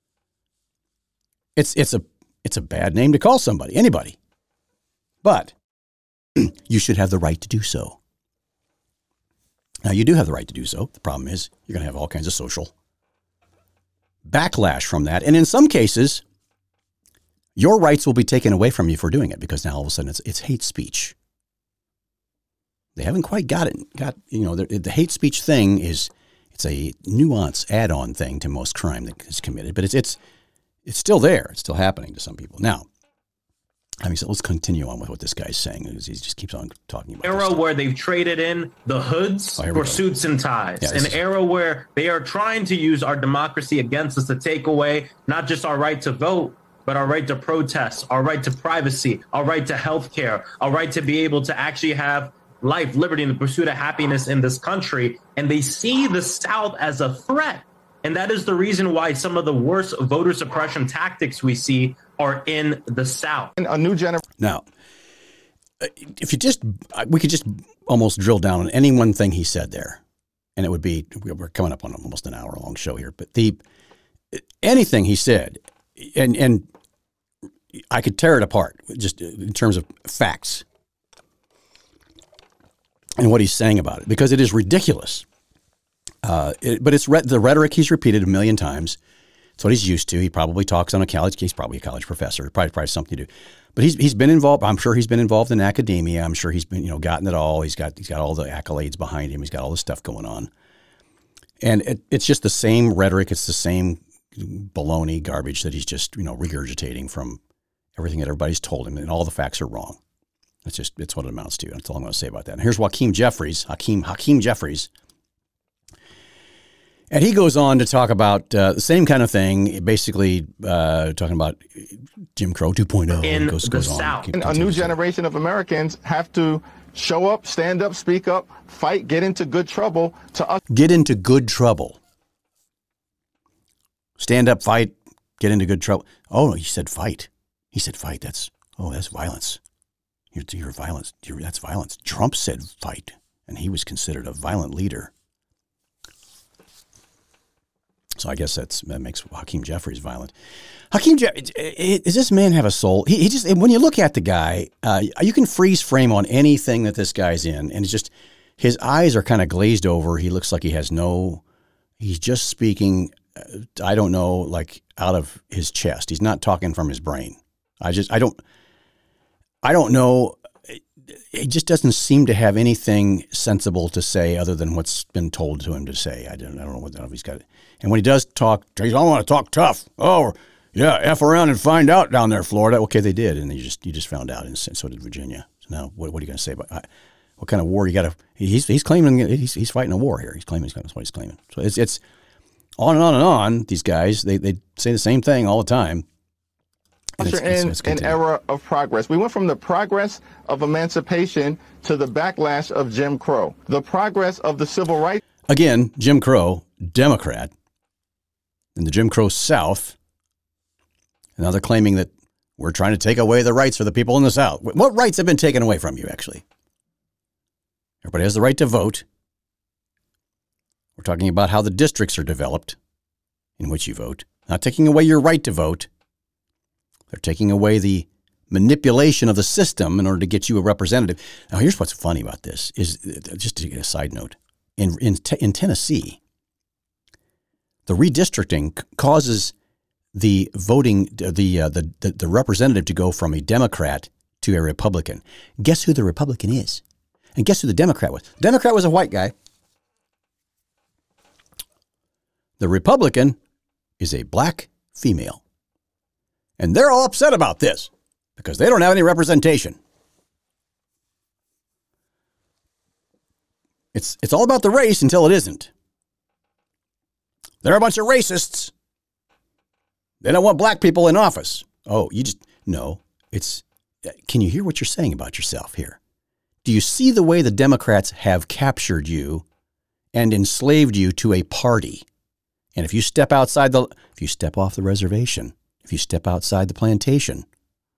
S1: It's it's a it's a bad name to call somebody, anybody. But you should have the right to do so. Now, you do have the right to do so. The problem is you're going to have all kinds of social backlash from that. And in some cases, your rights will be taken away from you for doing it because now all of a sudden it's, it's hate speech. They haven't quite got it. Got, you know, the, the hate speech thing is, it's a nuance add-on thing to most crime that is committed, but it's, it's, it's still there. It's still happening to some people. Now, I mean, so let's continue on with what this guy's saying. He just keeps on talking about
S8: era where they've traded in the hoods
S1: oh,
S8: for suits and ties.
S1: Yeah,
S8: An
S1: is...
S8: era where they are trying to use our democracy against us to take away not just our right to vote, but our right to protest, our right to privacy, our right to health care, our right to be able to actually have life, liberty, and the pursuit of happiness in this country. And they see the South as a threat. And that is the reason why some of the worst voter suppression tactics we see are in the South.
S9: A new generation.
S1: Now, if you just, we could just almost drill down on any one thing he said there, and it would be, we're coming up on almost an hour long show here, but the, anything he said, and, and I could tear it apart just in terms of facts and what he's saying about it, because it is ridiculous. Uh, it, but it's re- the rhetoric he's repeated a million times. It's what he's used to. He probably talks on a college. He's probably a college professor. Probably, probably something to do. But he's he's been involved. I'm sure he's been involved in academia. I'm sure he's been you know gotten it all. He's got he's got all the accolades behind him. He's got all this stuff going on, and it, it's just the same rhetoric. It's the same baloney garbage that he's just you know regurgitating from everything that everybody's told him, and all the facts are wrong. It's just it's what it amounts to. That's all I'm going to say about that. And here's Hakeem Jeffries. Hakeem Hakeem Jeffries. And he goes on to talk about uh, the same kind of thing, basically uh, talking about Jim Crow two point oh.
S8: In
S1: goes,
S8: the
S1: goes
S8: South.
S1: On,
S9: A new generation of Americans have to show up, stand up, speak up, fight, get into good trouble to us.
S1: Get into good trouble. Stand up, fight, get into good trouble. Oh, no, he said fight. He said fight. That's, oh, that's violence. You're, you're violence. You're, that's violence. Trump said fight, and he was considered a violent leader. So I guess that's, that makes Hakeem Jeffries violent. Hakeem Jeffries, does this man have a soul? He, he just, when you look at the guy, uh, you can freeze frame on anything that this guy's in. And it's just, his eyes are kind of glazed over. He looks like he has no, he's just speaking, uh, I don't know, like out of his chest. He's not talking from his brain. I just, I don't, I don't know. He just doesn't seem to have anything sensible to say other than what's been told to him to say. I don't, I don't know what if he's got it. And when he does talk, I don't want to talk tough. Oh, yeah, F around and find out down there, Florida. Okay, they did, and you just you just found out, and so did Virginia. So now, what, what are you going to say about I, what kind of war you got to? He's he's claiming he's he's fighting a war here. He's claiming that's what he's claiming. So it's it's on and on and on. These guys they they say the same thing all the time.
S9: It's, in it's an era of progress. We went from the progress of emancipation to the backlash of Jim Crow, the progress of the civil rights.
S1: Again, Jim Crow, Democrat, in the Jim Crow South. And now they're claiming that we're trying to take away the rights for the people in the South. What rights have been taken away from you, actually? Everybody has the right to vote. We're talking about how the districts are developed in which you vote. Not taking away your right to vote. They're taking away the manipulation of the system in order to get you a representative. Now, here's what's funny about this, is just to get a side note. In, in, in Tennessee, the redistricting causes the voting, the, uh, the, the, the representative to go from a Democrat to a Republican. Guess who the Republican is? And guess who the Democrat was? The Democrat was a white guy. The Republican is a black female. And they're all upset about this because they don't have any representation. It's it's all about the race until it isn't. They're a bunch of racists. They don't want black people in office. Oh, you just, no. It's, can you hear what you're saying about yourself here? Do you see the way the Democrats have captured you and enslaved you to a party? And if you step outside the, if you step off the reservation, if you step outside the plantation,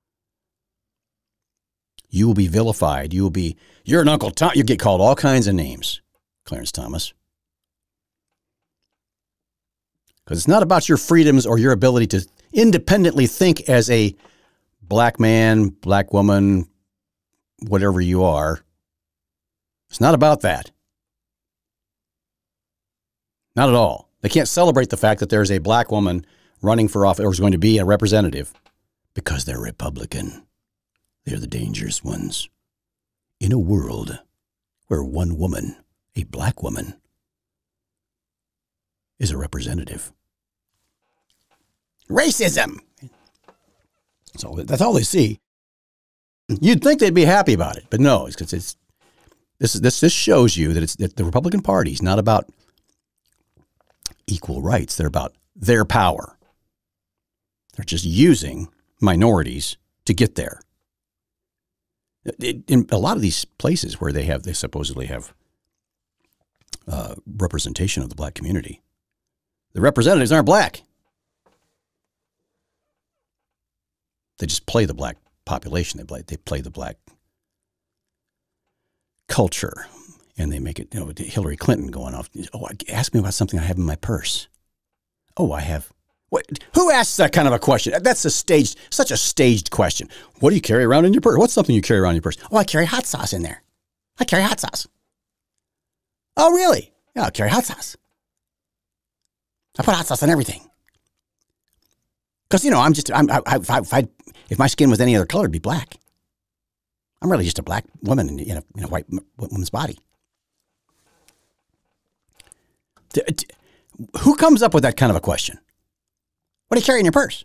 S1: you will be vilified. You will be, you're an Uncle Tom. You get called all kinds of names, Clarence Thomas. Because it's not about your freedoms or your ability to independently think as a black man, black woman, whatever you are. It's not about that. Not at all. They can't celebrate the fact that there's a black woman running for office or is going to be a representative because they're Republican. They're the dangerous ones. In a world where one woman, a black woman, is a representative. Racism! So that's all they see. You'd think they'd be happy about it, but no, it's because it's this is this this shows you that it's that the Republican Party is not about equal rights. They're about their power. They're just using minorities to get there. In a lot of these places where they have they supposedly have uh, representation of the black community, the representatives aren't black. They just play the black population. They play, they play the black culture, and they make it, you know, Hillary Clinton going off. Oh, ask me about something I have in my purse. Oh, I have. What? Who asks that kind of a question? That's a staged, such a staged question. What do you carry around in your purse? What's something you carry around in your purse? Oh, I carry hot sauce in there. I carry hot sauce. Oh, really? Yeah, I carry hot sauce. I put hot sauce on everything. Because, you know, I'm just, I'm, I, I, if, I, if my skin was any other color, it'd be black. I'm really just a black woman in, in, a, in a white woman's body. D- d- who comes up with that kind of a question? What do you carry in your purse?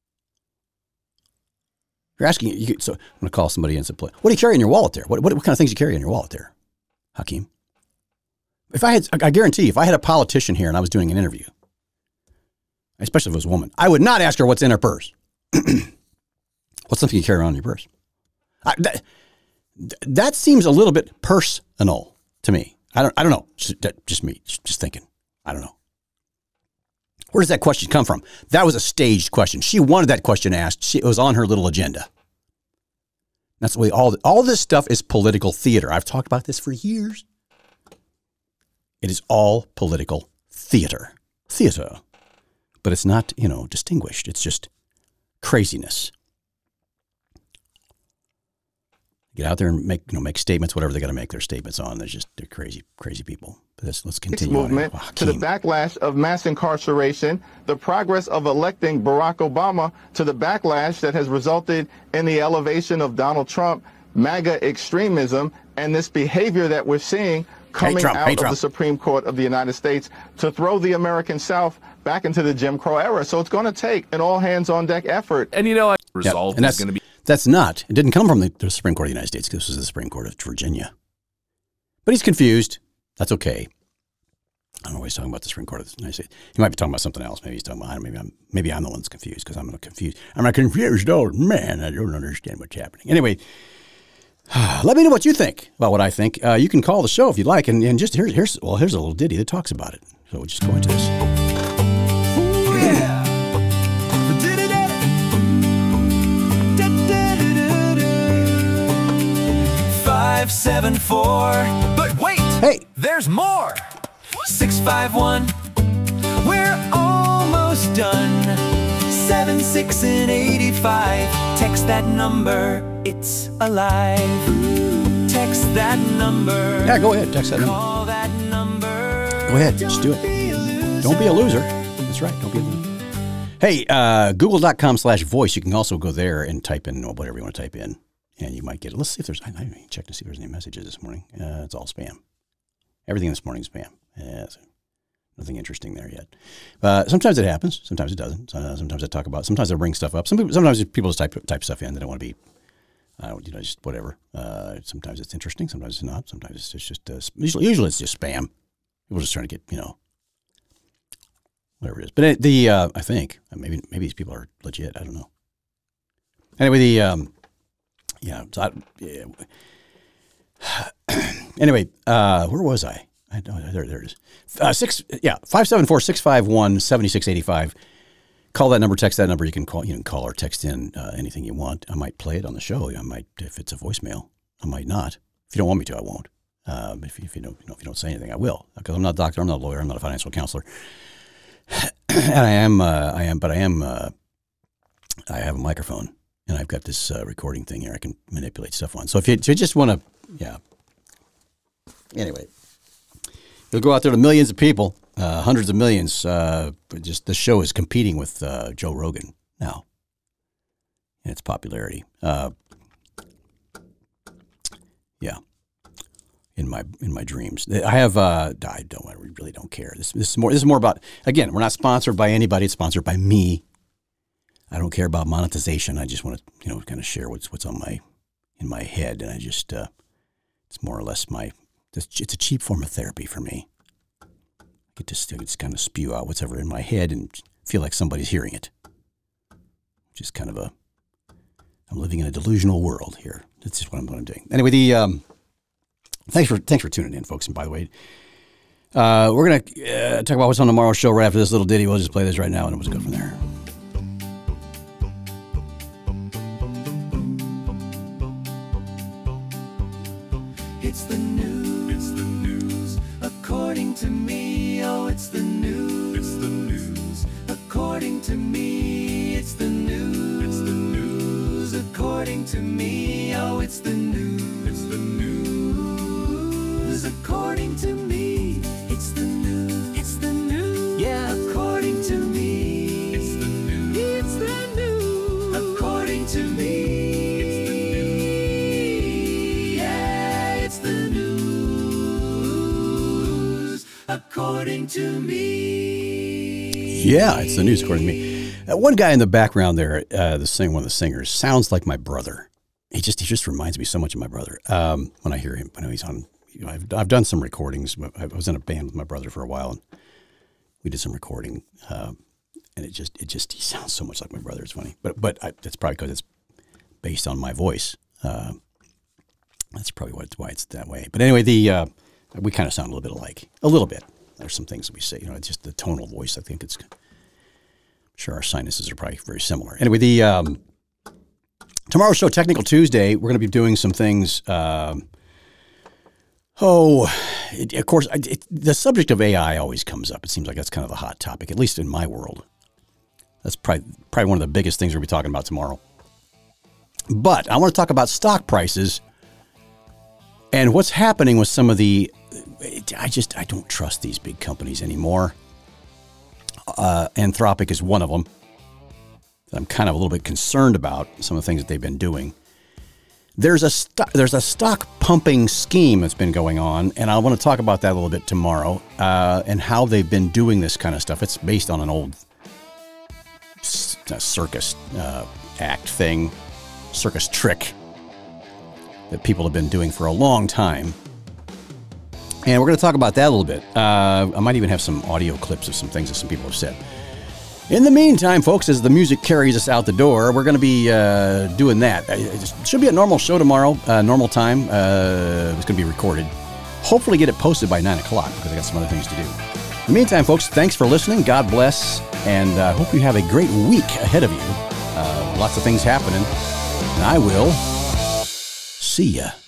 S1: You're asking, you, so I'm going to call somebody and say, what do you carry in your wallet there? What, what, what kind of things do you carry in your wallet there, Hakeem? If I had, I guarantee you, if I had a politician here and I was doing an interview, especially if it was a woman, I would not ask her what's in her purse. What's something you carry around in your purse? I, that, that seems a little bit personal to me. I don't, I don't know. Just, just me, just thinking. I don't know. Where does that question come from? That was a staged question. She wanted that question asked. She, it was on her little agenda. That's the way all, all this stuff is political theater. I've talked about this for years. It is all political theater. Theater. But it's not, you know, distinguished. It's just craziness. Get out there and make, you know, make statements, whatever they got to make their statements on. They're just, they're crazy, crazy people. But let's, let's continue.
S9: Movement
S1: on. Oh,
S9: to the backlash of mass incarceration, the progress of electing Barack Obama, to the backlash that has resulted in the elevation of Donald Trump, MAGA extremism, and this behavior that we're seeing coming
S1: hey, Trump,
S9: out
S1: hey,
S9: of
S1: Trump.
S9: the Supreme Court of the United States to throw the American South back into the Jim Crow era. So it's going to take an all-hands-on-deck effort.
S10: And, you know, result
S1: yeah,
S10: is going to be...
S1: That's not. It didn't come from the, the Supreme Court of the United States. This was the Supreme Court of Virginia. But he's confused. That's okay. I don't know what he's talking about, the Supreme Court of the United States. He might be talking about something else. Maybe he's talking about, maybe I'm, maybe I'm the one that's confused because I'm a confused. I'm a confused old man. I don't understand what's happening. Anyway, let me know what you think about what I think. Uh, you can call the show if you'd like. And, and just here's, here's, well, here's a little ditty that talks about it. So we'll just go into this.
S11: Ooh, yeah. Five, seven, four. But wait,
S1: hey,
S11: there's more. Six, five, one. We're almost done. Seven, six, and eighty-five. Text that number. It's alive. Text that number.
S1: Yeah, go ahead. Text that number.
S11: Call that number.
S1: Go ahead. Just do it. Don't be a loser. That's right. Don't be a loser. Hey, uh, google.com slash voice. You can also go there and type in whatever you want to type in. And you might get it. Let's see if there's, I, I checked to see if there's any messages this morning. Uh, it's all spam. Everything this morning is spam. Yeah, so nothing interesting there yet. Uh, sometimes it happens. Sometimes it doesn't. Uh, sometimes I talk about, sometimes I bring stuff up. Some people, sometimes people just type, type stuff in. They don't want to be, uh, you know, just whatever. Uh, sometimes it's interesting. Sometimes it's not. Sometimes it's just, just uh, usually, usually it's just spam. People just trying to get, you know, whatever it is. But it, the, uh, I think, maybe, maybe these people are legit. I don't know. Anyway, the, um, Yeah. So I, yeah. Anyway, uh, where was I? I know there, there it is. Uh, six, yeah, five seven four six five one seventy six eighty five. Call that number, text that number. You can call, you can call or text in uh, anything you want. I might play it on the show. I might, if it's a voicemail. I might not. If you don't want me to, I won't. Um, if you, if you don't, you know, if you don't say anything, I will. Because I'm not a doctor. I'm not a lawyer. I'm not a financial counselor. And I am, uh, I am, but I am. Uh, I have a microphone. And I've got this uh, recording thing here I can manipulate stuff on. So if you, if you just want to, yeah. Anyway, you'll go out there to millions of people Uh, hundreds of millions. Uh, just the show is competing with uh, Joe Rogan now in its popularity. Uh, yeah, in my in my dreams, I have. Uh, I don't. I really don't care. This, this is more. This is more about. Again, we're not sponsored by anybody. It's sponsored by me. I don't care about monetization. I just want to, you know, kind of share what's what's on my in my head, and I just. Uh, it's more or less my. It's a cheap form of therapy for me. I get to just kind of spew out what's ever in my head and feel like somebody's hearing it. Which is kind of a, I'm living in a delusional world here. That's just what I'm, what I'm doing. Anyway, the um, thanks for thanks for tuning in, folks. And by the way, uh, we're gonna uh, talk about what's on tomorrow's show right after this little ditty. We'll just play this right now, and we'll go from there.
S11: It's the news. It's the news. According to me, oh, it's the news. It's the news. According to me, it's the news. It's the news. According to me, oh, it's the news. It's the news. According to me, it's the news. It's the news. Yeah, according to me, it's the news. It's the news. According to me. According to me.
S1: Yeah, it's the news according to me. Uh, one guy in the background there, uh, the sing, one of the singers, sounds like my brother. He just he just reminds me so much of my brother um, when I hear him. I know he's on. You know, I've I've done some recordings. I was in a band with my brother for a while, and we did some recording. Uh, and it just it just he sounds so much like my brother. It's funny, but but I, it's probably because it's based on my voice. Uh, that's probably what it's, why it's that way. But anyway, the uh, we kind of sound a little bit alike, a little bit. There's some things that we say, you know, it's just the tonal voice. I think it's, I'm sure our sinuses are probably very similar. Anyway, the um, tomorrow's show, Technical Tuesday, we're going to be doing some things. Um, oh, it, of course, it, the subject of A I always comes up. It seems like that's kind of the hot topic, at least in my world. That's probably, probably one of the biggest things we'll be talking about tomorrow. But I want to talk about stock prices and what's happening with some of the, I just, I don't trust these big companies anymore. Uh, Anthropic is one of them. I'm kind of a little bit concerned about some of the things that they've been doing. There's a st- there's a stock pumping scheme that's been going on, and I want to talk about that a little bit tomorrow, uh, and how they've been doing this kind of stuff. It's based on an old circus uh, act thing, circus trick that people have been doing for a long time. And we're going to talk about that a little bit. Uh, I might even have some audio clips of some things that some people have said. In the meantime, folks, as the music carries us out the door, we're going to be uh, doing that. It should be a normal show tomorrow, uh, normal time. Uh, it's going to be recorded. Hopefully get it posted by nine o'clock because I got some other things to do. In the meantime, folks, thanks for listening. God bless. And I uh, hope you have a great week ahead of you. Uh, lots of things happening. And I will see ya.